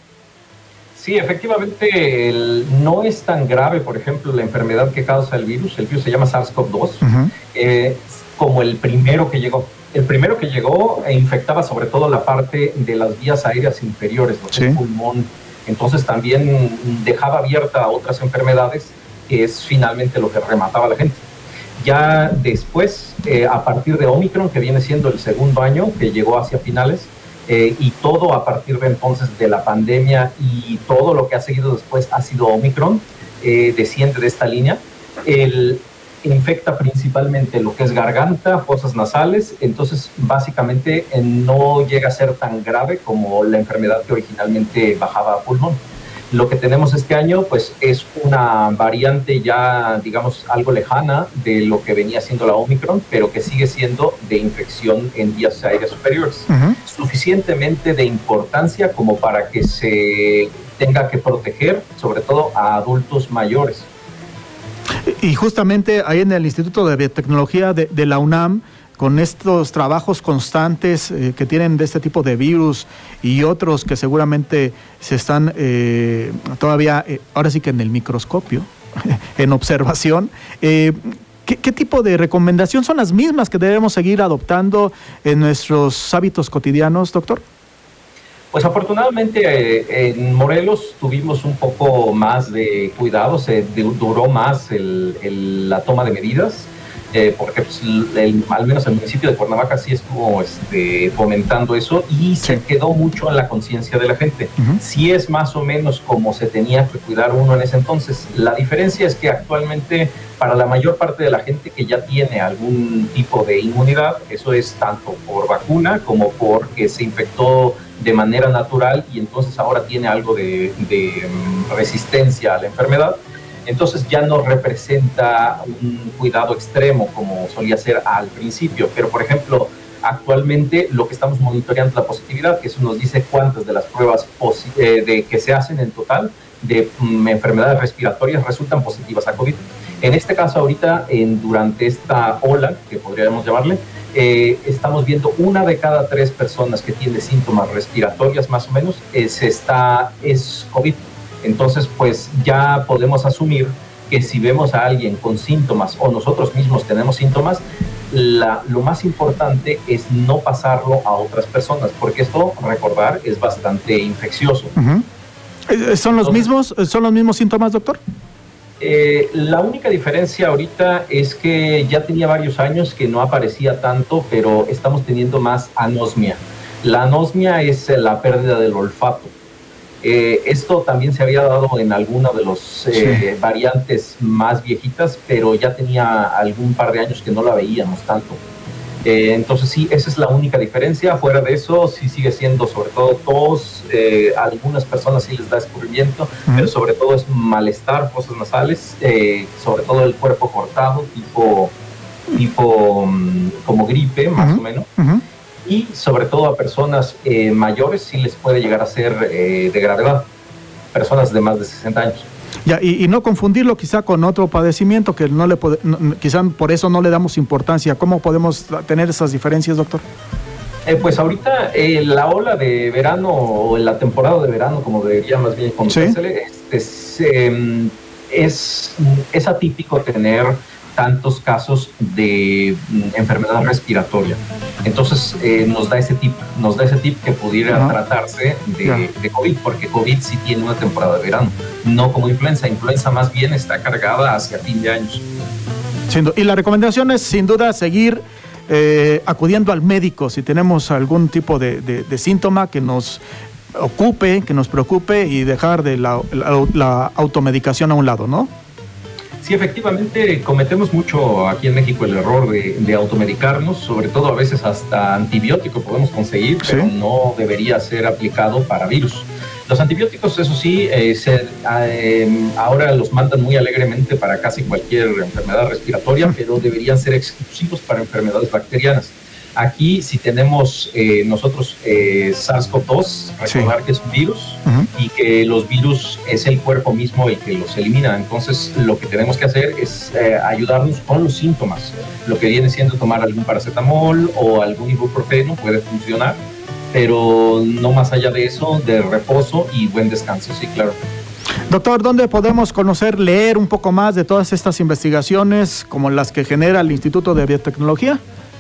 Sí, efectivamente, el, no es tan grave, por ejemplo, la enfermedad que causa el virus. El virus se llama SARS-CoV dos, uh-huh. eh, como el primero que llegó. El primero que llegó e infectaba sobre todo la parte de las vías aéreas inferiores, lo que sí. es pulmón. Entonces también dejaba abierta a otras enfermedades, que es finalmente lo que remataba a la gente. Ya después, eh, a partir de Omicron, que viene siendo el segundo año, que llegó hacia finales, Eh, y todo a partir de entonces de la pandemia y todo lo que ha seguido después ha sido Omicron, eh, desciende de esta línea. El, infecta principalmente lo que es garganta, fosas nasales, entonces básicamente eh, no llega a ser tan grave como la enfermedad que originalmente bajaba a pulmón. Lo que tenemos este año pues es una variante ya, digamos, algo lejana de lo que venía siendo la Omicron, pero que sigue siendo de infección en vías aéreas superiores. Uh-huh. Suficientemente de importancia como para que se tenga que proteger, sobre todo a adultos mayores. Y justamente ahí en el Instituto de Biotecnología de, de la UNAM, con estos trabajos constantes eh, que tienen de este tipo de virus y otros que seguramente se están eh, todavía, eh, ahora sí que en el microscopio, en observación, eh, ¿qué, ¿qué tipo de recomendación son las mismas que debemos seguir adoptando en nuestros hábitos cotidianos, doctor? Pues afortunadamente eh, en Morelos tuvimos un poco más de cuidado, se duró más el, el, la toma de medidas. Eh, porque pues, el, al menos el municipio de Cuernavaca sí estuvo este, fomentando eso y se quedó mucho en la conciencia de la gente. Uh-huh. Sí es más o menos como se tenía que cuidar uno en ese entonces. La diferencia es que actualmente para la mayor parte de la gente que ya tiene algún tipo de inmunidad, eso es tanto por vacuna como porque se infectó de manera natural y entonces ahora tiene algo de, de um, resistencia a la enfermedad. Entonces ya no representa un cuidado extremo como solía ser al principio. Pero, por ejemplo, actualmente lo que estamos monitoreando es la positividad, que eso nos dice cuántas de las pruebas eh, de, que se hacen en total de um, enfermedades respiratorias resultan positivas a COVID. En este caso, ahorita, en, durante esta ola, que podríamos llamarle, eh, estamos viendo una de cada tres personas que tiene síntomas respiratorios, más o menos, eh, se está, es COVID. Entonces, pues ya podemos asumir que si vemos a alguien con síntomas o nosotros mismos tenemos síntomas, la, lo más importante es no pasarlo a otras personas, porque esto, recordar, es bastante infeccioso. Uh-huh. ¿Son los mismos, son los mismos síntomas, doctor? Eh, la única diferencia ahorita es que ya tenía varios años que no aparecía tanto, pero estamos teniendo más anosmia. La anosmia es la pérdida del olfato. Eh, esto también se había dado en alguna de las eh, sí. variantes más viejitas, pero ya tenía algún par de años que no la veíamos tanto. Eh, entonces sí, esa es la única diferencia. Fuera de eso, sí sigue siendo sobre todo tos, eh, a algunas personas sí les da escurrimiento, uh-huh. pero sobre todo es malestar, fosas nasales, eh, sobre todo el cuerpo cortado, tipo, tipo um, como gripe, más uh-huh. o menos. Uh-huh. Y sobre todo a personas eh, mayores sí les puede llegar a ser eh, de gravedad, personas de más de sesenta años. Ya, y, y no confundirlo quizá con otro padecimiento que no le pode, no, quizá por eso no le damos importancia. ¿Cómo podemos tener esas diferencias, doctor? Eh, pues ahorita eh, la ola de verano o la temporada de verano, como debería más bien conocerse, ¿sí? es, eh, es, es atípico tener tantos casos de enfermedad respiratoria. Entonces eh, nos da ese tip, nos da ese tip que pudiera uh-huh. tratarse de, de COVID, porque COVID sí tiene una temporada de verano, no como influenza. Influenza más bien está cargada hacia fin de años. Y la recomendación es sin duda seguir eh, acudiendo al médico si tenemos algún tipo de, de, de síntoma que nos ocupe, que nos preocupe, y dejar de la, la, la automedicación a un lado, ¿no? Sí, efectivamente, cometemos mucho aquí en México el error de, de automedicarnos, sobre todo a veces hasta antibiótico podemos conseguir, ¿sí? Pero no debería ser aplicado para virus. Los antibióticos, eso sí, eh, se, eh, ahora los mandan muy alegremente para casi cualquier enfermedad respiratoria, ¿sí? Pero deberían ser exclusivos para enfermedades bacterianas. Aquí, si tenemos eh, nosotros eh, SARS-CoV dos, recordar sí. que es un virus uh-huh. y que los virus es el cuerpo mismo el que los elimina. Entonces, lo que tenemos que hacer es eh, ayudarnos con los síntomas. Lo que viene siendo tomar algún paracetamol o algún ibuprofeno puede funcionar, pero no más allá de eso, de reposo y buen descanso, sí, claro. Doctor, ¿dónde podemos conocer, leer un poco más de todas estas investigaciones como las que genera el Instituto de Biotecnología?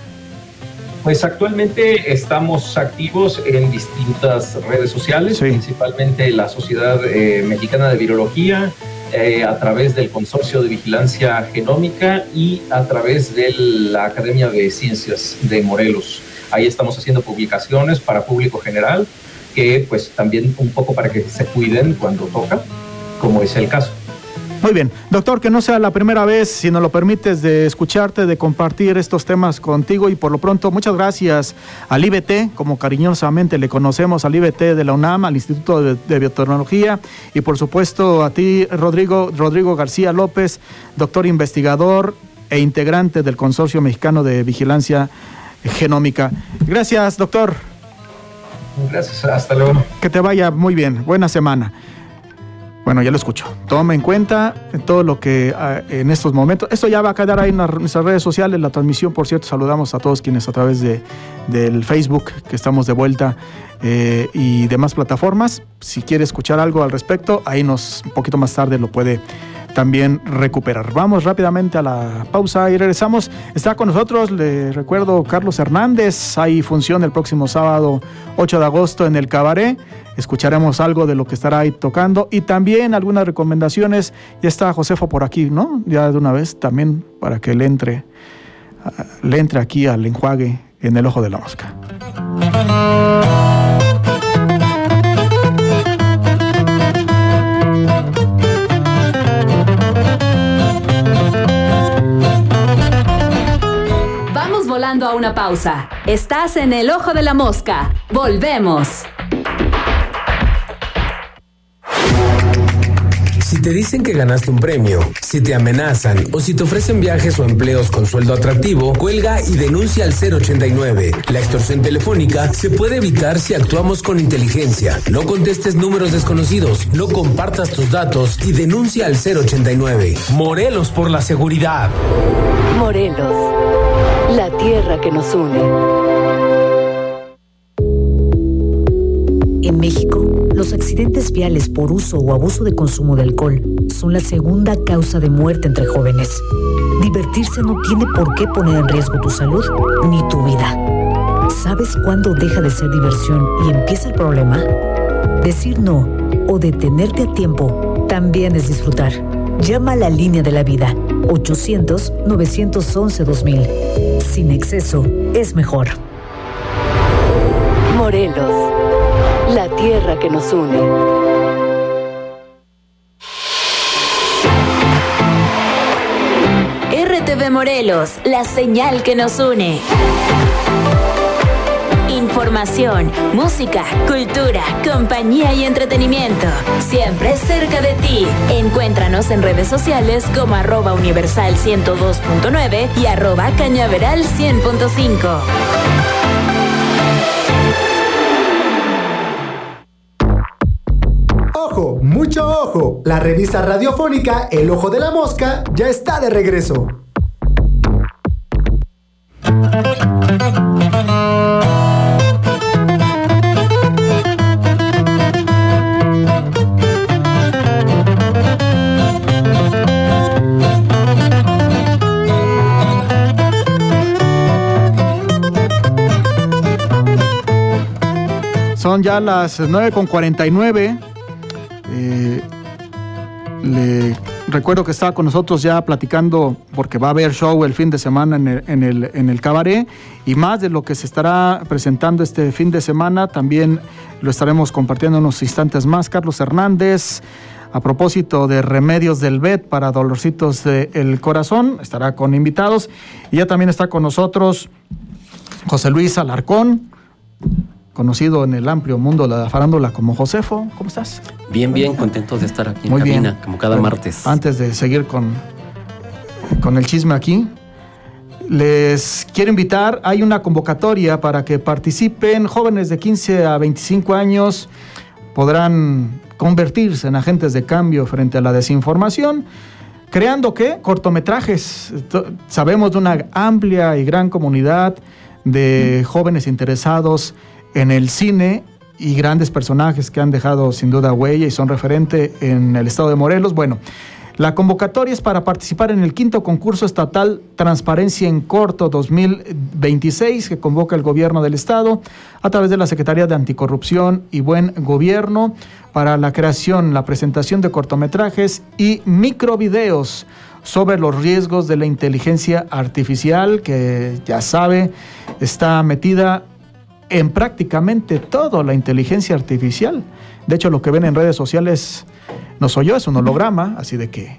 Pues actualmente estamos activos en distintas redes sociales, sí. principalmente la Sociedad eh, Mexicana de Virología, eh, a través del Consorcio de Vigilancia Genómica y a través de la Academia de Ciencias de Morelos. Ahí estamos haciendo publicaciones para público general, que pues también un poco para que se cuiden cuando toca, como es el caso. Muy bien. Doctor, que no sea la primera vez, si nos lo permites, de escucharte, de compartir estos temas contigo, y por lo pronto, muchas gracias al I B T, como cariñosamente le conocemos, al I B T de la UNAM, al Instituto de, de Biotecnología, y por supuesto a ti, Rodrigo, Rodrigo García López, doctor investigador e integrante del Consorcio Mexicano de Vigilancia Genómica. Gracias, doctor. Gracias, hasta luego. Que te vaya muy bien, buena semana. Bueno, ya lo escucho. Toma en cuenta todo lo que uh, en estos momentos... Esto ya va a quedar ahí en, la, en nuestras redes sociales, la transmisión, por cierto. Saludamos a todos quienes a través de, del Facebook, que estamos de vuelta, eh, y demás plataformas. Si quiere escuchar algo al respecto, ahí nos un poquito más tarde lo puede también recuperar. Vamos rápidamente a la pausa y regresamos. Está con nosotros, le recuerdo, Carlos Hernández. Hay función el próximo sábado ocho de agosto en el Cabaret. Escucharemos algo de lo que estará ahí tocando y también algunas recomendaciones. Ya está Josefo por aquí, ¿no? Ya de una vez también para que le entre, uh, le entre aquí al enjuague en el ojo de la mosca. Vamos volando a una pausa. Estás en el ojo de la mosca. Volvemos. Si te dicen que ganaste un premio, si te amenazan o si te ofrecen viajes o empleos con sueldo atractivo, cuelga y denuncia al cero ochenta y nueve. La extorsión telefónica se puede evitar si actuamos con inteligencia. No contestes números desconocidos, no compartas tus datos y denuncia al cero ochenta y nueve. Morelos por la seguridad. Morelos, la tierra que nos une. En México, los accidentes viales por uso o abuso de consumo de alcohol son la segunda causa de muerte entre jóvenes. Divertirse no tiene por qué poner en riesgo tu salud ni tu vida. ¿Sabes cuándo deja de ser diversión y empieza el problema? Decir no o detenerte a tiempo también es disfrutar. Llama a la línea de la vida, ochocientos, novecientos once, dos mil. Sin exceso, es mejor. Morelos, la tierra que nos une. R T V Morelos, la señal que nos une. Información, música, cultura, compañía y entretenimiento. Siempre cerca de ti. Encuéntranos en redes sociales como arroba universal ciento dos punto nueve y arroba cañaveral cien punto cinco. Ojo, muy mucho ojo. La revista radiofónica El Ojo de la Mosca ya está de regreso. Son ya las nueve con cuarenta y nueve. Eh, le recuerdo que está con nosotros ya platicando, porque va a haber show el fin de semana en el, en el, en el cabaret, y más de lo que se estará presentando este fin de semana, también lo estaremos compartiendo en unos instantes más. Carlos Hernández, a propósito de remedios del B E T para dolorcitos del corazón, estará con invitados. Y ya también está con nosotros José Luis Alarcón, conocido en el amplio mundo de la farándula como Josefo. ¿Cómo estás? Bien, bien, contentos de estar aquí en Muy cabina, bien. como cada Bueno, martes. Antes de seguir con, con el chisme aquí, les quiero invitar, hay una convocatoria para que participen jóvenes de quince a veinticinco años, podrán convertirse en agentes de cambio frente a la desinformación, creando, ¿qué? Cortometrajes. Sabemos de una amplia y gran comunidad de jóvenes interesados en el cine y grandes personajes que han dejado sin duda huella y son referente en el estado de Morelos. Bueno, la convocatoria es para participar en el quinto concurso estatal Transparencia en Corto dos mil veintiséis que convoca el gobierno del estado a través de la Secretaría de Anticorrupción y Buen Gobierno para la creación, la presentación de cortometrajes y microvideos sobre los riesgos de la inteligencia artificial, que ya sabe, está metida en prácticamente todo la inteligencia artificial. De hecho, lo que ven en redes sociales no soy yo, es un holograma, así de que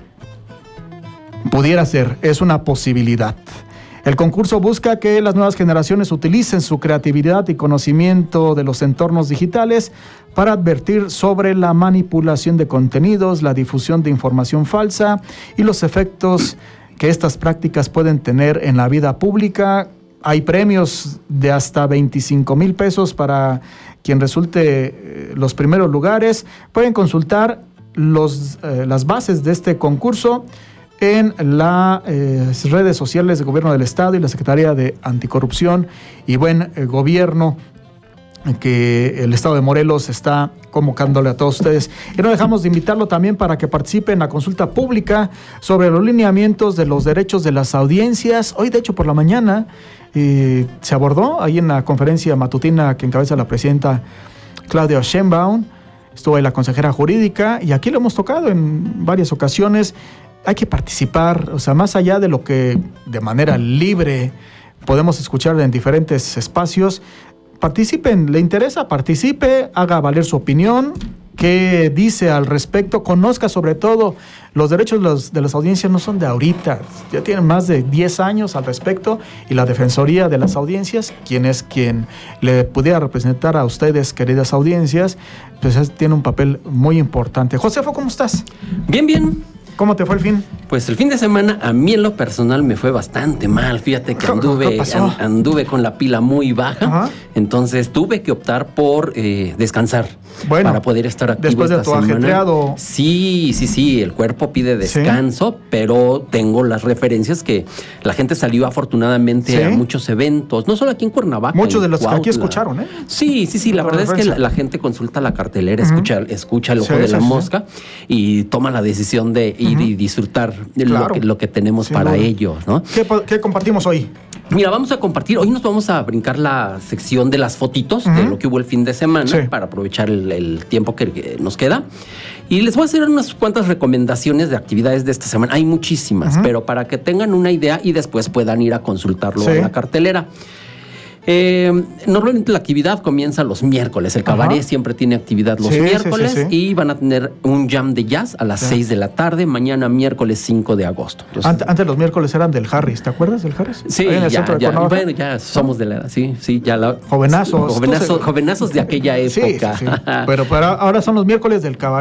pudiera ser, es una posibilidad. El concurso busca que las nuevas generaciones utilicen su creatividad y conocimiento de los entornos digitales para advertir sobre la manipulación de contenidos, la difusión de información falsa y los efectos que estas prácticas pueden tener en la vida pública. Hay premios de hasta veinticinco mil pesos para quien resulte eh, los primeros lugares. Pueden consultar los, eh, las bases de este concurso en las eh, redes sociales del Gobierno del Estado y la Secretaría de Anticorrupción y Buen eh, Gobierno, que el Estado de Morelos está convocándole a todos ustedes. Y no dejamos de invitarlo también para que participe en la consulta pública sobre los lineamientos de los derechos de las audiencias. Hoy, de hecho, por la mañana eh, se abordó ahí en la conferencia matutina que encabeza la presidenta Claudia Sheinbaum. Estuvo ahí la consejera jurídica y aquí lo hemos tocado en varias ocasiones. Hay que participar, o sea, más allá de lo que de manera libre podemos escuchar en diferentes espacios. Participen, le interesa, participe, haga valer su opinión, qué dice al respecto, conozca sobre todo los derechos de, los, de las audiencias no son de ahorita, ya tienen más de diez años al respecto y la Defensoría de las Audiencias, quien es quien le pudiera representar a ustedes, queridas audiencias, pues es, tiene un papel muy importante. Josefo, ¿cómo estás? Bien, bien. ¿Cómo te fue el fin? Pues el fin de semana a mí en lo personal me fue bastante mal. Fíjate que anduve, an, anduve con la pila muy baja. Ajá. Entonces tuve que optar por eh, descansar bueno, para poder estar activo después esta de tu semana. Ajetreado. Sí, sí, sí. El cuerpo pide descanso, ¿sí? Pero tengo las referencias que la gente salió afortunadamente ¿sí? a muchos eventos. No solo aquí en Cuernavaca. Muchos de los Cuautla. Que aquí escucharon, ¿eh? Sí, sí, sí. La verdad es que la, la gente consulta la cartelera, uh-huh. escucha, escucha el ojo sí, de sí, la sí. mosca y toma la decisión de ir uh-huh. y disfrutar claro. lo, que, lo que tenemos Sin para duda. ellos, ¿no? ¿Qué, ¿Qué compartimos hoy? Mira, vamos a compartir, hoy nos vamos a brincar la sección de las fotitos uh-huh. de lo que hubo el fin de semana sí. para aprovechar el, el tiempo que, que nos queda. Y les voy a hacer unas cuantas recomendaciones de actividades de esta semana. Hay muchísimas, uh-huh. pero para que tengan una idea y después puedan ir a consultarlo sí. a la cartelera. Eh, normalmente la actividad comienza los miércoles. El cabaret Ajá. siempre tiene actividad los sí, miércoles sí, sí, sí. y van a tener un jam de jazz a las seis sí. de la tarde, mañana miércoles cinco de agosto. Entonces, antes, antes los miércoles eran del Harris, ¿te acuerdas del Harris? Sí, ya, ya, bueno, ya somos de la edad, sí, sí, ya la, jovenazos. Jovenazos, jovenazos de aquella época. Sí, sí, sí. Pero, pero ahora son los miércoles del cabaret.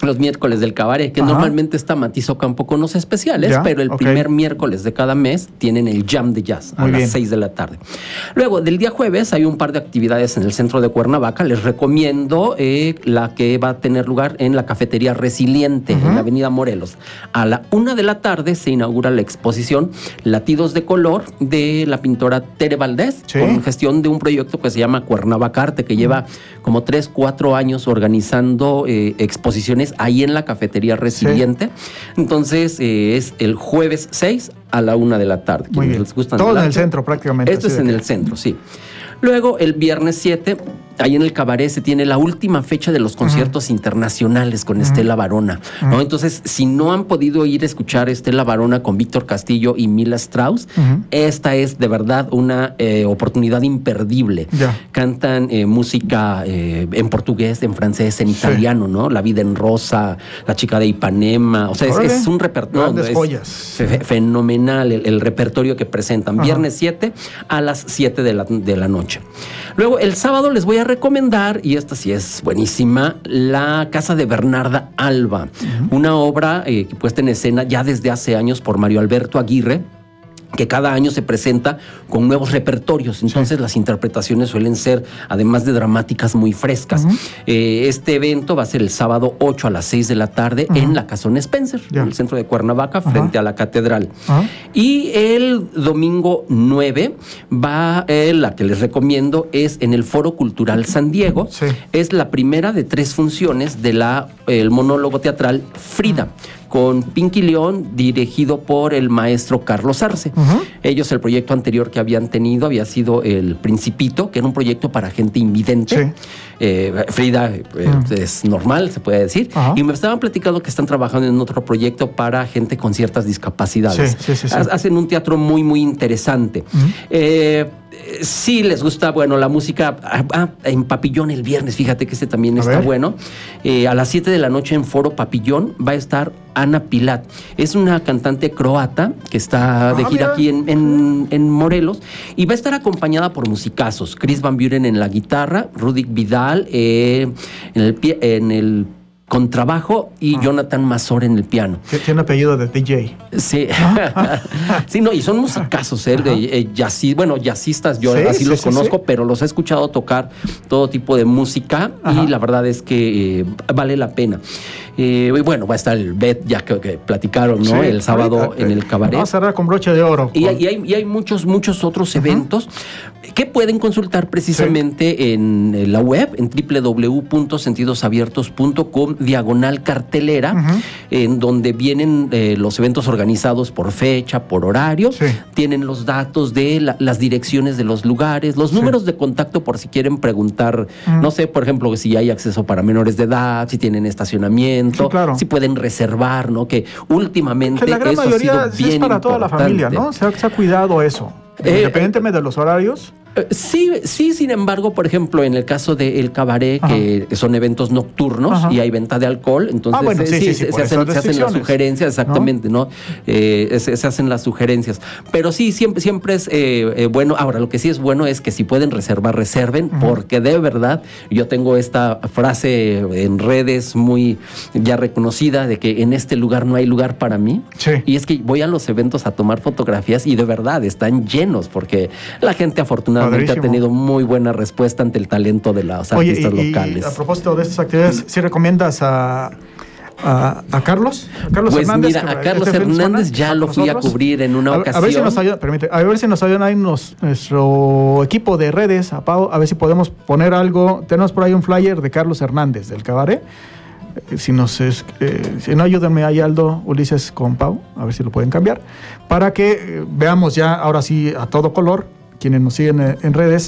los miércoles del cabaret, que Ajá. normalmente está Matiz Ocampo con los especiales, ¿Ya? pero el okay. primer miércoles de cada mes tienen el Jam de Jazz a Muy las bien. seis de la tarde. Luego, del día jueves, hay un par de actividades en el centro de Cuernavaca. Les recomiendo eh, la que va a tener lugar en la cafetería Resiliente, uh-huh. en la avenida Morelos. A la una de la tarde se inaugura la exposición Latidos de Color de la pintora Tere Valdés, sí. con gestión de un proyecto que se llama Cuernavaca Arte, que lleva como tres, cuatro años organizando eh, exposiciones ahí en la cafetería Resiliente. Sí. Entonces, eh, es el jueves seis a la una de la tarde. Muy bien. Les gustan todo en el centro prácticamente. Esto es en el centro, sí. Luego, el viernes siete, ahí en el Cabaret se tiene la última fecha de los conciertos uh-huh. internacionales con uh-huh. Estela Varona, ¿no? Uh-huh. Entonces, si no han podido ir a escuchar Estela Varona con Víctor Castillo y Mila Strauss, uh-huh. esta es de verdad una eh, oportunidad imperdible. Yeah. Cantan eh, música eh, en portugués, en francés, en italiano, sí. ¿no? La vida en rosa, La chica de Ipanema, o sea, es, es un repertorio. Grandes es joyas. Fe- fenomenal el, el repertorio que presentan. Uh-huh. Viernes siete a las siete de la, de la noche. Luego, el sábado les voy a recomendar, y esta sí es buenísima, La Casa de Bernarda Alba, uh-huh. una obra eh, puesta en escena ya desde hace años por Mario Alberto Aguirre, que cada año se presenta con nuevos repertorios. Entonces, sí. las interpretaciones suelen ser, además de dramáticas, muy frescas. Uh-huh. Eh, este evento va a ser el sábado ocho a las seis de la tarde uh-huh. en la Casona Spencer, yeah. en el centro de Cuernavaca, uh-huh. frente a la catedral. Uh-huh. Y el domingo nueve va, eh, la que les recomiendo es en el Foro Cultural San Diego. Sí. Es la primera de tres funciones de la el monólogo teatral Frida. Uh-huh. Con Pinky León, dirigido por el maestro Carlos Arce. Uh-huh. Ellos, el proyecto anterior que habían tenido había sido El Principito, que era un proyecto para gente invidente. Sí. Eh, Frida eh, uh-huh. es normal, se puede decir. Uh-huh. Y me estaban platicando que están trabajando en otro proyecto para gente con ciertas discapacidades. Sí, sí, sí, sí. Hacen un teatro muy, muy interesante. Uh-huh. Eh, sí les gusta, bueno, la música ah, en Papillón el viernes, fíjate que este también a está ver. bueno. Eh, a las siete de la noche en Foro Papillón va a estar Ana Pilat. Es una cantante croata que está de ah, gira mira. aquí en, en, en Morelos y va a estar acompañada por musicazos. Chris Van Buren en la guitarra, Rudik Vidal eh, en el pie, en el contrabajo y ah. Jonathan Mazor en el piano. Tiene apellido de D J. Sí. Ah. sí, no, y son musicazos, ¿eh? De, eh, jazz, bueno, jazzistas, yo sí, así sí, los sí, conozco, sí. pero los he escuchado tocar todo tipo de música Ajá. y la verdad es que eh, vale la pena. Eh, y bueno, va a estar el B E T, ya que, que platicaron, ¿no? Sí, el sábado ahorita, en el Cabaret. Vamos a cerrar con broche de oro. Y, y, hay, y hay muchos, muchos otros uh-huh. eventos que pueden consultar precisamente sí. en la web, en doble u doble u doble u punto sentidos abiertos punto com, diagonal cartelera, uh-huh. en donde vienen eh, los eventos organizados por fecha, por horario. Sí. Tienen los datos de la, las direcciones de los lugares, los sí. números de contacto por si quieren preguntar, uh-huh. no sé, por ejemplo, si hay acceso para menores de edad, si tienen estacionamiento. Sí, claro. Si pueden reservar, ¿no? Que últimamente que la gran eso mayoría ha sido bien es para importante. Toda la familia, ¿no? Se ha, se ha cuidado eso. Eh, Independientemente eh, de los horarios. Eh, sí, sí, sin embargo, por ejemplo, en el caso del Cabaret, Ajá. que son eventos nocturnos Ajá. y hay venta de alcohol, entonces ah, bueno, eh, sí, sí, sí, se, sí, se, hacen, se hacen las sugerencias, exactamente, ¿no? ¿no? Eh, se, se hacen las sugerencias. Pero sí, siempre, siempre es eh, eh, bueno. Ahora, lo que sí es bueno es que si pueden reservar, reserven, Ajá. porque de verdad, yo tengo esta frase en redes muy ya reconocida de que en este lugar no hay lugar para mí. Sí. Y es que voy a los eventos a tomar fotografías y de verdad están llenos, porque la gente afortunadamente Padrísimo. ha tenido muy buena respuesta ante el talento de los Oye, artistas y, locales. Y a propósito de estas actividades, ¿sí recomiendas a, a, a Carlos? ¿A Carlos pues Hernández? mira, a Carlos este Hernández ya lo fui nosotros? a cubrir en una a, ocasión. A ver si nos ayudan, permite, a ver si nos ayudan ahí nos, nuestro equipo de redes, a Pau, a ver si podemos poner algo. Tenemos por ahí un flyer de Carlos Hernández del Cabaret. Si nos es, eh, si no, ayúdenme ahí, Aldo, Ulises con Pau, a ver si lo pueden cambiar, para que eh, veamos ya ahora sí a todo color, quienes nos siguen en, en redes,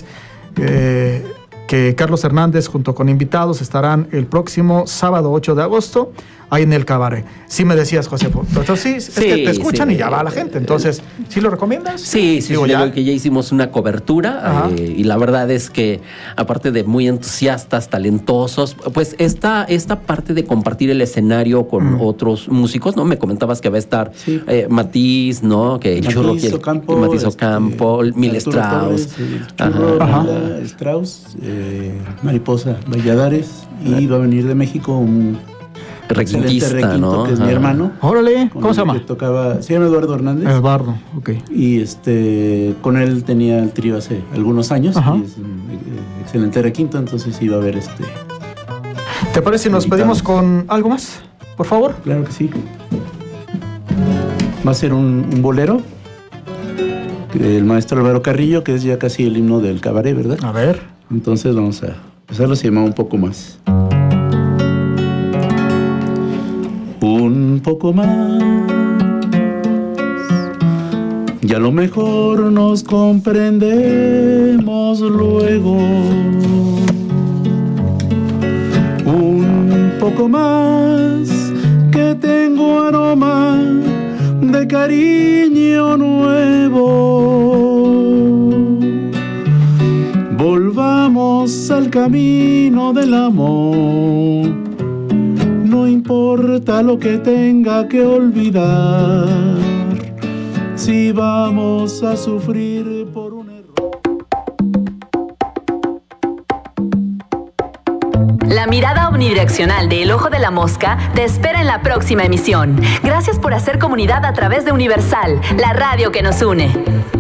eh, que Carlos Hernández junto con invitados estarán el próximo sábado ocho de agosto ahí en el Cabaret. Sí me decías, José, entonces sí, es sí, que te escuchan sí, y ya va la gente, entonces, ¿sí lo recomiendas? Sí, sí, Digo, sí ya... que ya hicimos una cobertura eh, y la verdad es que aparte de muy entusiastas, talentosos, pues esta, esta parte de compartir el escenario con mm. otros músicos, ¿no? Me comentabas que va a estar sí. eh, Matiz, ¿no? Que el Matiz Churro, que Ocampo, Matiz Ocampo, este, Mil Strauss, Churro, Ajá. Mila Strauss, eh, Mariposa Valladares y va a venir de México un requintista, ¿no? Que es mi hermano. Órale, ¿cómo se llama? Que tocaba, se llama Eduardo Hernández. Eduardo, ok. Y este, con él tenía el trío hace algunos años. Ajá. Y es un excelente requinto, entonces iba a ver este. ¿Te parece si nos invitado. pedimos con algo más? Por favor. Claro que sí. Va a ser un, un bolero. El maestro Álvaro Carrillo, que es ya casi el himno del cabaret, ¿verdad? A ver. Entonces vamos a empezarlo, se llama Un poco más. Un poco más, y a lo mejor nos comprendemos luego. Un poco más, que tengo aroma de cariño nuevo. Volvamos al camino del amor. No importa lo que tenga que olvidar, si vamos a sufrir por un error. La mirada omnidireccional de El Ojo de la Mosca te espera en la próxima emisión. Gracias por hacer comunidad a través de Universal, la radio que nos une.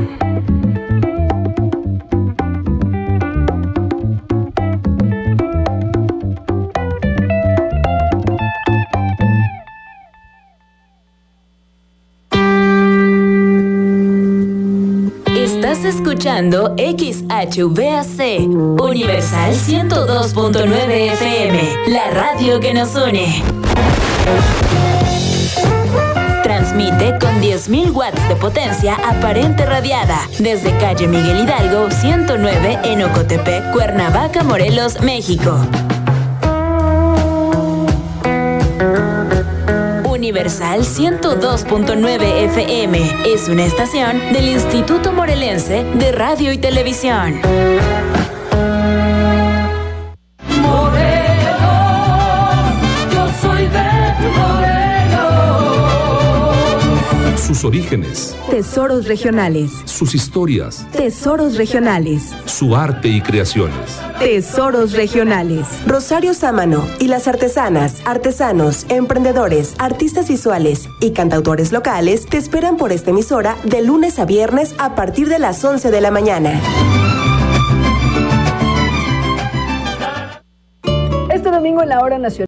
Escuchando X H V A C Universal ciento dos punto nueve F M, la radio que nos une. Transmite con diez mil watts de potencia aparente radiada desde calle Miguel Hidalgo ciento nueve en Ocotepec, Cuernavaca, Morelos, México. Universal ciento dos punto nueve F M es una estación del Instituto Morelense de Radio y Televisión. Morelos, yo soy de Morelos. Sus orígenes, Tesoros regionales. sus historias, Tesoros regionales. su arte y creaciones. Tesoros regionales. Rosario Sámano y las artesanas, artesanos, emprendedores, artistas visuales y cantautores locales te esperan por esta emisora de lunes a viernes a partir de las once de la mañana. Este domingo en la Hora Nacional.